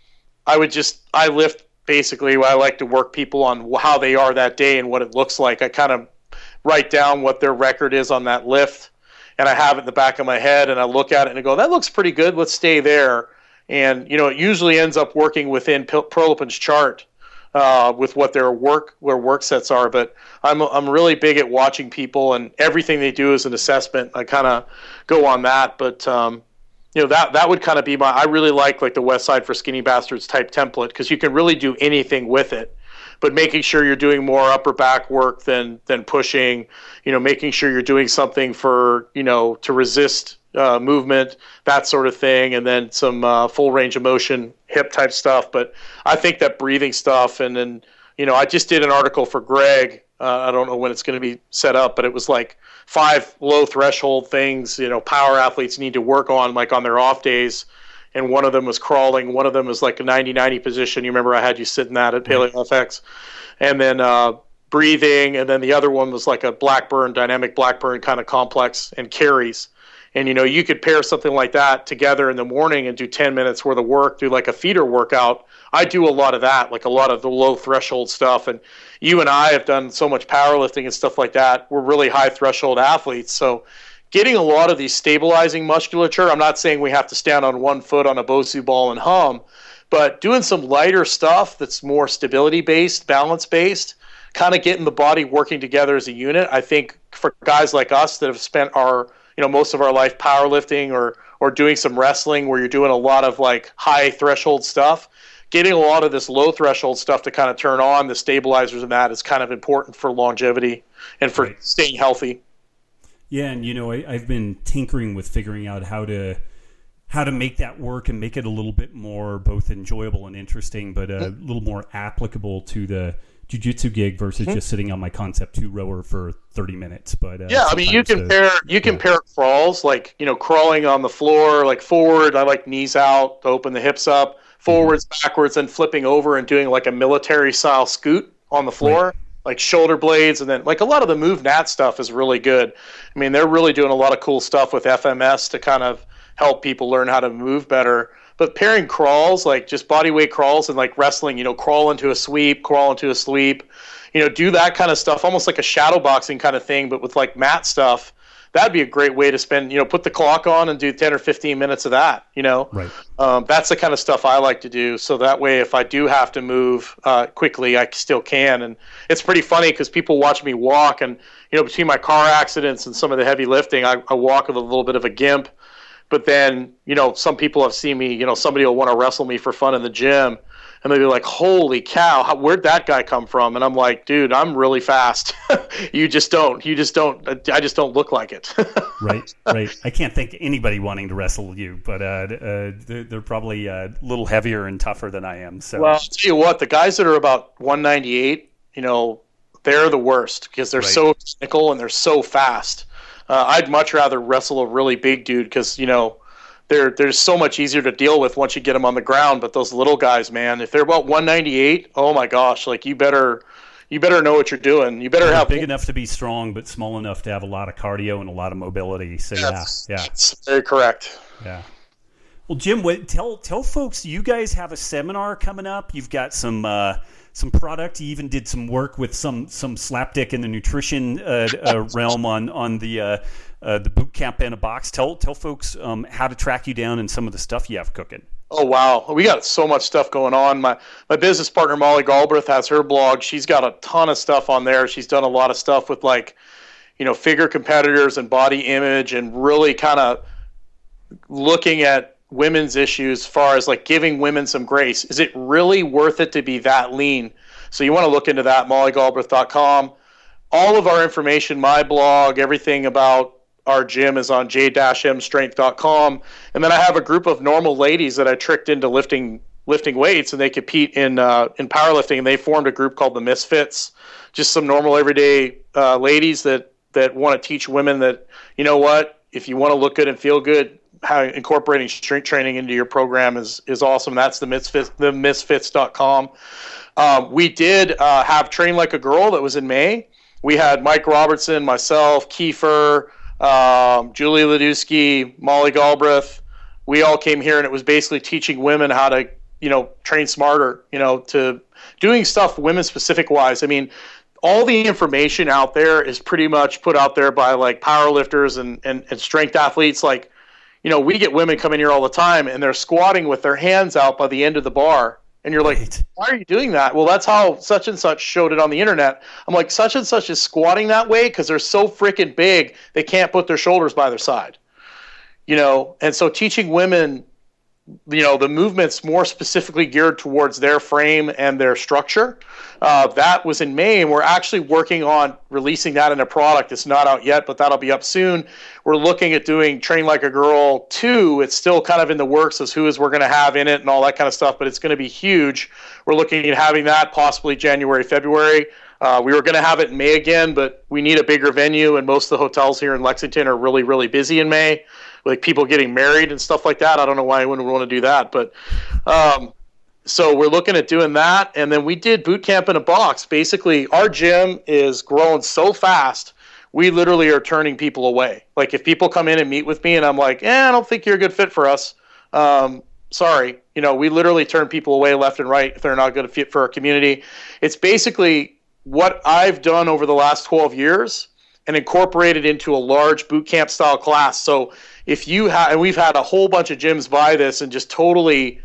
I would just, I lift, basically, I like to work people on how they are that day and what it looks like. I kind of write down what their record is on that lift, and I have it in the back of my head, and I look at it and I go, that looks pretty good. Let's stay there. And, you know, it usually ends up working within Prolopin's chart uh, with what their work, where work sets are. But I'm, I'm really big at watching people, and everything they do is an assessment. I kind of go on that. But, um, you know, that that would kind of be my, I really like like the West Side for Skinny Bastards type template, because you can really do anything with it, but making sure you're doing more upper back work than than pushing, you know, making sure you're doing something for, you know, to resist uh, movement, that sort of thing, and then some uh, full range of motion hip type stuff. But I think that breathing stuff, and then, you know, I just did an article for Greg. Uh, I don't know when it's going to be set up, but it was like five low threshold things, you know, power athletes need to work on, like on their off days. And one of them was crawling. One of them was like a ninety ninety position. You remember I had you sit in that at Paleo F X. And then uh, breathing. And then the other one was like a Blackburn, dynamic Blackburn kind of complex, and carries. And, you know, you could pair something like that together in the morning and do ten minutes worth of work, do like a feeder workout. I do a lot of that, like a lot of the low threshold stuff. And you and I have done so much powerlifting and stuff like that. We're really high threshold athletes. So getting a lot of these stabilizing musculature, I'm not saying we have to stand on one foot on a Bosu ball and hum, but doing some lighter stuff that's more stability-based, balance-based, kind of getting the body working together as a unit. I think for guys like us that have spent our, you know, most of our life powerlifting or or doing some wrestling where you're doing a lot of like high threshold stuff, getting a lot of this low threshold stuff to kind of turn on, the stabilizers and that, is kind of important for longevity and for right. staying healthy. Yeah, and you know, I, I've been tinkering with figuring out how to how to make that work and make it a little bit more both enjoyable and interesting, but a mm-hmm. little more applicable to the jiu-jitsu gig versus mm-hmm. just sitting on my Concept two rower for thirty minutes. But uh, yeah, I mean, you can uh, pair you can yeah. pair crawls, like, you know, crawling on the floor, like forward. I like knees out to open the hips up, forwards, mm-hmm. backwards, and flipping over and doing like a military style scoot on the floor. Right. Like shoulder blades, and then like a lot of the Move Nat stuff is really good. I mean, they're really doing a lot of cool stuff with F M S to kind of help people learn how to move better. But pairing crawls, like just body weight crawls, and like wrestling, you know, crawl into a sweep, crawl into a sweep, you know, do that kind of stuff, almost like a shadow boxing kind of thing, but with like mat stuff. That'd be a great way to spend, you know, put the clock on and do ten or fifteen minutes of that, you know. Right. Um, that's the kind of stuff I like to do. So that way, if I do have to move uh, quickly, I still can. And it's pretty funny because people watch me walk, and, you know, between my car accidents and some of the heavy lifting, I, I walk with a little bit of a gimp. But then, you know, some people have seen me, you know, somebody will want to wrestle me for fun in the gym. And they'll be like, holy cow, how, where'd that guy come from? And I'm like, dude, I'm really fast. you just don't. You just don't. I just don't look like it. Right, right. I can't think anybody wanting to wrestle you, but uh, uh, they're, they're probably uh, a little heavier and tougher than I am. So, well, I'll tell you what, the guys that are about one ninety-eight, you know, they're the worst because they're right. so technical and they're so fast. Uh, I'd much rather wrestle a really big dude because, you know, They're they're so much easier to deal with once you get them on the ground. But those little guys, man, if they're about one ninety-eight, oh my gosh, like you better you better know what you're doing. You better they're have big enough to be strong, but small enough to have a lot of cardio and a lot of mobility. So that's, yeah, yeah, that's very correct. Yeah. Well, Jim, what, tell tell folks you guys have a seminar coming up. You've got some uh, some product. You even did some work with some some slapdick in the nutrition uh, uh, realm on on the. Uh, Uh, the boot camp in a box. Tell tell folks um, how to track you down and some of the stuff you have cooking. Oh wow, we got so much stuff going on. My my business partner Molly Galbraith has her blog. She's got a ton of stuff on there. She's done a lot of stuff with like, you know, figure competitors and body image, and really kind of looking at women's issues as far as like giving women some grace. Is it really worth it to be that lean? So you want to look into that, molly galbraith dot com. All of our information, my blog, everything about our gym is on j dash m strength dot com. And then I have a group of normal ladies that I tricked into lifting lifting weights, and they compete in uh, in powerlifting, and they formed a group called the Misfits. Just some normal everyday uh, ladies that, that want to teach women that, you know what, if you want to look good and feel good, how incorporating strength training into your program is, is awesome. That's the Misfits, the misfits dot com. Um, we did uh, have Train Like a Girl that was in May. We had Mike Robertson, myself, Kiefer, Um, Julie Ladusky, Molly Galbraith, we all came here, and it was basically teaching women how to, you know, train smarter, you know, to doing stuff women specific wise. I mean, all the information out there is pretty much put out there by like powerlifters and, and, and strength athletes. Like, you know, we get women coming here all the time and they're squatting with their hands out by the end of the bar. And you're like, right. Why are you doing that? Well, that's how such and such showed it on the internet. I'm like, such and such is squatting that way because they're so freaking big, they can't put their shoulders by their side. You know, and so teaching women, you know, the movements more specifically geared towards their frame and their structure. Uh, that was in May, and we're actually working on releasing that in a product. It's not out yet, but that'll be up soon. We're looking at doing Train Like a Girl two. It's still kind of in the works as who is we're going to have in it and all that kind of stuff, but it's going to be huge. We're looking at having that possibly January, February. Uh, we were going to have it in May again, but we need a bigger venue, and most of the hotels here in Lexington are really, really busy in May, like people getting married and stuff like that. I don't know why anyone would want to do that, but um, so we're looking at doing that. And then we did boot camp in a box. Basically, our gym is growing so fast, we literally are turning people away. Like if people come in and meet with me and I'm like, eh, I don't think you're a good fit for us. Um, sorry. You know, we literally turn people away left and right if they're not a good fit for our community. It's basically what I've done over the last twelve years and incorporated into a large boot camp style class. So if you have, and we've had a whole bunch of gyms buy this and just totally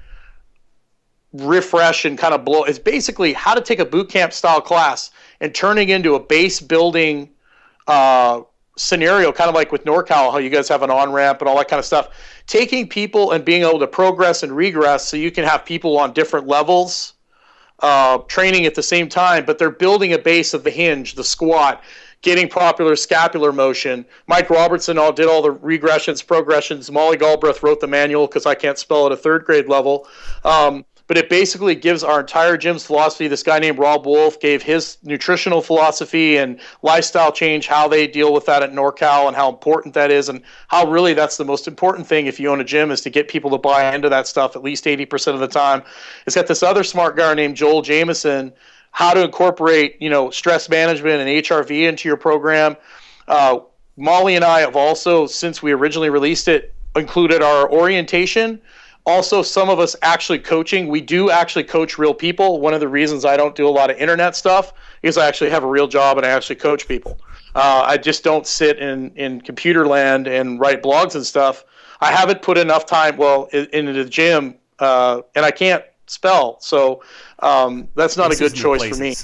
refresh and kind of blow. It's basically how to take a boot camp style class and turning into a base building uh, scenario, kind of like with NorCal, how you guys have an on-ramp and all that kind of stuff. Taking people and being able to progress and regress so you can have people on different levels uh, training at the same time, but they're building a base of the hinge, the squat, getting popular scapular motion. Mike Robertson all did all the regressions, progressions. Molly Galbraith wrote the manual because I can't spell at a third grade level. Um, but it basically gives our entire gym's philosophy. This guy named Rob Wolf gave his nutritional philosophy and lifestyle change, how they deal with that at NorCal and how important that is, and how really that's the most important thing if you own a gym is to get people to buy into that stuff at least eighty percent of the time. It's got this other smart guy named Joel Jameson, how to incorporate, you know, stress management and H R V into your program. Uh, Molly and I have also, since we originally released it, included our orientation. Also, some of us actually coaching. We do actually coach real people. One of the reasons I don't do a lot of internet stuff is I actually have a real job and I actually coach people. Uh, I just don't sit in, in computer land and write blogs and stuff. I haven't put enough time, well, in, into the gym, uh, and I can't spell. So um, that's not this a good choice for me.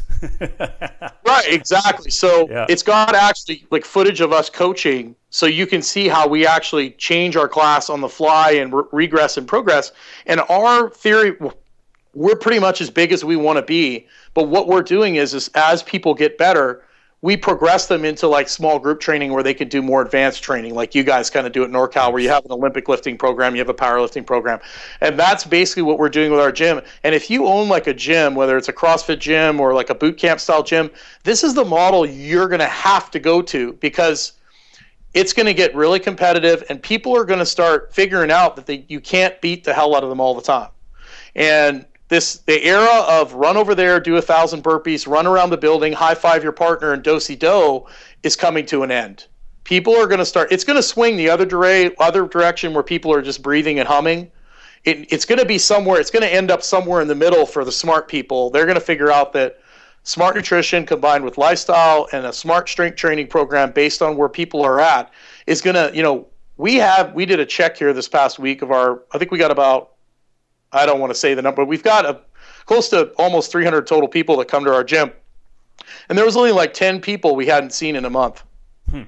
Right, exactly. So yeah. it's got actually like footage of us coaching, so you can see how we actually change our class on the fly and re- regress and progress. And our theory, we're pretty much as big as we want to be. But what we're doing is, is as people get better, we progress them into like small group training where they can do more advanced training, like you guys kind of do at NorCal, where you have an Olympic lifting program, you have a powerlifting program. And that's basically what we're doing with our gym. And if you own like a gym, whether it's a CrossFit gym or like a boot camp style gym, this is the model you're going to have to go to, because it's going to get really competitive and people are going to start figuring out that they, you can't beat the hell out of them all the time. And This the era of run over there, do a thousand burpees, run around the building, high five your partner, and do-si-do is coming to an end. People are going to start. It's going to swing the other dire, other direction where people are just breathing and humming. It, it's going to be somewhere. It's going to end up somewhere in the middle for the smart people. They're going to figure out that smart nutrition combined with lifestyle and a smart strength training program based on where people are at is going to. You know, we have we did a check here this past week of our. I think we got about. I don't want to say the number, but we've got a, close to almost three hundred total people that come to our gym. And there was only like ten people we hadn't seen in a month. Hmm.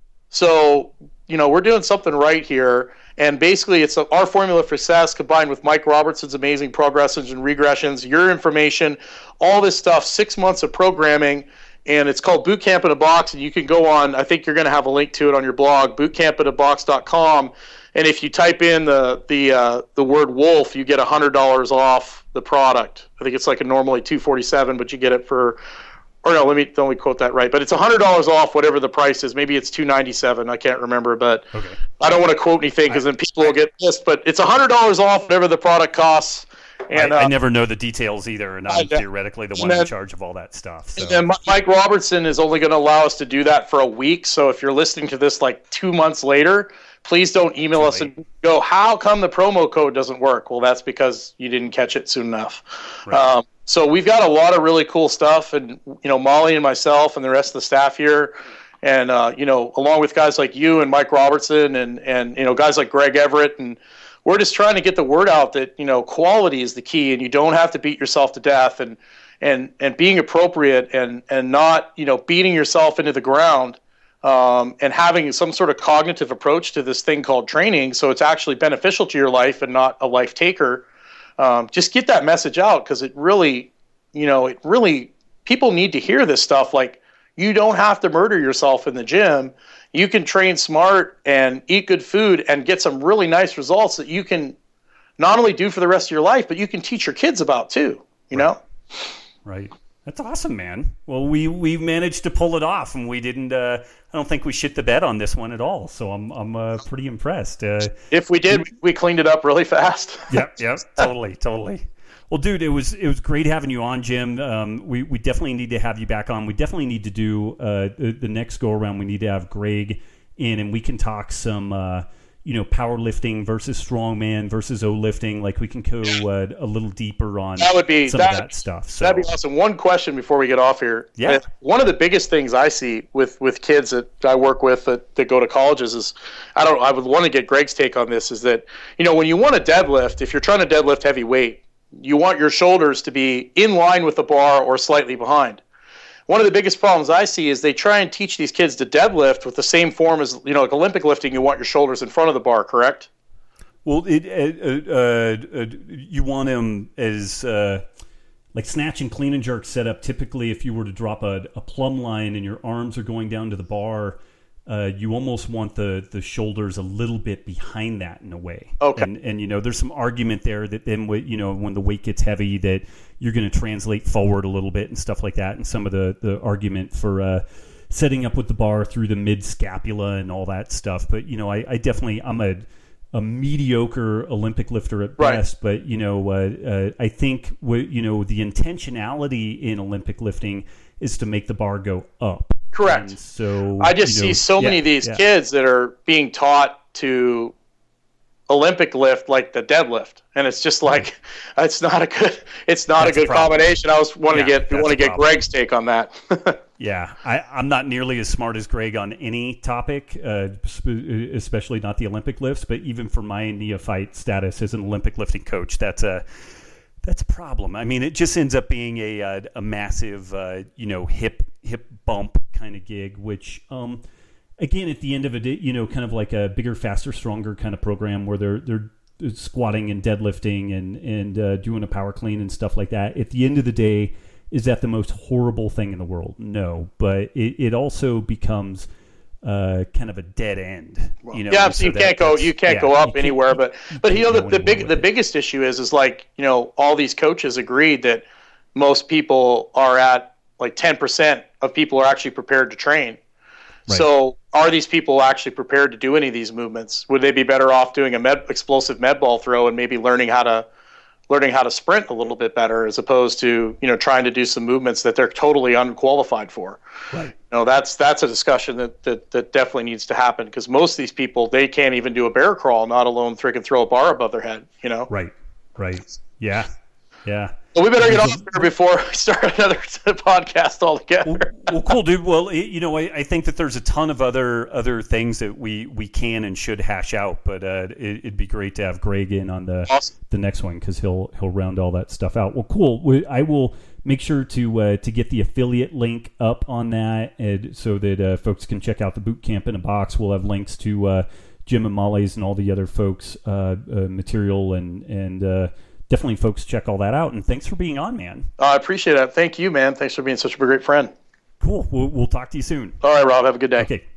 So, you know, we're doing something right here. And basically it's a, our formula for success combined with Mike Robertson's amazing progressions and regressions, your information, all this stuff, six months of programming. And it's called Boot Camp in a Box. And you can go on, I think you're going to have a link to it on your blog, boot camp in a box dot com. And if you type in the the uh, the word wolf, you get one hundred dollars off the product. I think it's like a normally two hundred forty-seven dollars, but you get it for, or no, let me let me quote that right. But it's one hundred dollars off whatever the price is. Maybe it's two hundred ninety-seven dollars. I can't remember, but okay. I don't want to quote anything because then people will get pissed. But it's one hundred dollars off whatever the product costs. And, I, uh, I never know the details either, and I'm I, theoretically the one then, in charge of all that stuff. So. And then Mike Robertson is only going to allow us to do that for a week. So if you're listening to this like two months later, please don't email really? us and go, how come the promo code doesn't work? Well, that's because you didn't catch it soon enough. Right. Um, so we've got a lot of really cool stuff, and you know, Molly and myself and the rest of the staff here, and uh, you know, along with guys like you and Mike Robertson, and and you know, guys like Greg Everett, and we're just trying to get the word out that, you know, quality is the key, and you don't have to beat yourself to death, and and and being appropriate, and and not, you know, beating yourself into the ground. Um, and having some sort of cognitive approach to this thing called training, so it's actually beneficial to your life and not a life taker. Um, just get that message out, because it really, you know, it really, people need to hear this stuff. Like, you don't have to murder yourself in the gym. You can train smart and eat good food and get some really nice results that you can not only do for the rest of your life, but you can teach your kids about too, you right. know? Right. That's awesome, man. Well, we we managed to pull it off, and we didn't. Uh, I don't think we shit the bed on this one at all. So I'm I'm uh, pretty impressed. Uh, if we did, we cleaned it up really fast. Yep, yep, totally, totally. Well, dude, it was it was great having you on, Jim. Um, we we definitely need to have you back on. We definitely need to do uh, the, the next go around. We need to have Greg in, and we can talk some. Uh, you know, powerlifting versus strongman versus O-lifting. Like, we can go uh, a little deeper on that would be, some that, of that stuff. So. That'd be awesome. One question before we get off here. Yeah. One of the biggest things I see with, with kids that I work with that, that go to colleges is, I don't I would want to get Greg's take on this, is that, you know, when you want to deadlift, if you're trying to deadlift heavy weight, you want your shoulders to be in line with the bar or slightly behind. One of the biggest problems I see is they try and teach these kids to deadlift with the same form as, you know, like Olympic lifting, you want your shoulders in front of the bar, correct? Well, it, uh, uh, uh, you want them as, uh, like snatch and clean and jerk setup. Typically, if you were to drop a, a plumb line and your arms are going down to the bar, uh, you almost want the, the shoulders a little bit behind that in a way. Okay. And, and you know, there's some argument there that then, you know, when the weight gets heavy, that you're going to translate forward a little bit and stuff like that. And some of the, the argument for uh, setting up with the bar through the mid scapula and all that stuff. But, you know, I, I definitely, I'm a, a mediocre Olympic lifter at right. best, but, you know, uh, uh, I think, w- you know, the intentionality in Olympic lifting is to make the bar go up. Correct. And so I just you know, see so yeah, many of these yeah. kids that are being taught to Olympic lift like the deadlift, and it's just like it's not a good it's not that's a good a combination. I was wanting yeah, to get want to get problem. Greg's take on that. yeah, I, I'm not nearly as smart as Greg on any topic, uh, especially not the Olympic lifts. But even for my neophyte status as an Olympic lifting coach, that's a That's a problem. I mean, it just ends up being a a, a massive, uh, you know, hip hip bump kind of gig, which, um, again, at the end of a day, you know, kind of like a bigger, faster, stronger kind of program where they're they're squatting and deadlifting and and uh, doing a power clean and stuff like that. At the end of the day, is that the most horrible thing in the world? No, but it, it also becomes uh, kind of a dead end. You know, yeah, so you, so can't that, go, you can't yeah, go up you anywhere. But but you know, the, the big the it. biggest issue is is like, you know, all these coaches agreed that most people are at like ten percent of people are actually prepared to train. Right. So are these people actually prepared to do any of these movements? Would they be better off doing a med, explosive med ball throw and maybe learning how to learning how to sprint a little bit better, as opposed to, you know, trying to do some movements that they're totally unqualified for? Right. You know, that's that's a discussion that that, that definitely needs to happen, because most of these people, they can't even do a bear crawl, not alone freaking throw a bar above their head. You know. Right. Right. Yeah. Yeah. Well, we better get off here before we start another podcast altogether. Well, well, cool, dude. Well, you know, I, I think that there's a ton of other other things that we, we can and should hash out, but uh, it, it'd be great to have Greg in on the awesome. the next one, because he'll he'll round all that stuff out. Well, cool. We, I will make sure to uh, to get the affiliate link up on that, and so that uh, folks can check out the Boot Camp in a Box. We'll have links to uh, Jim and Molly's and all the other folks' uh, uh, material and and. Uh, Definitely, folks, check all that out. And thanks for being on, man. Uh, I appreciate it. Thank you, man. Thanks for being such a great friend. Cool. We'll, we'll talk to you soon. All right, Rob. Have a good day. Okay.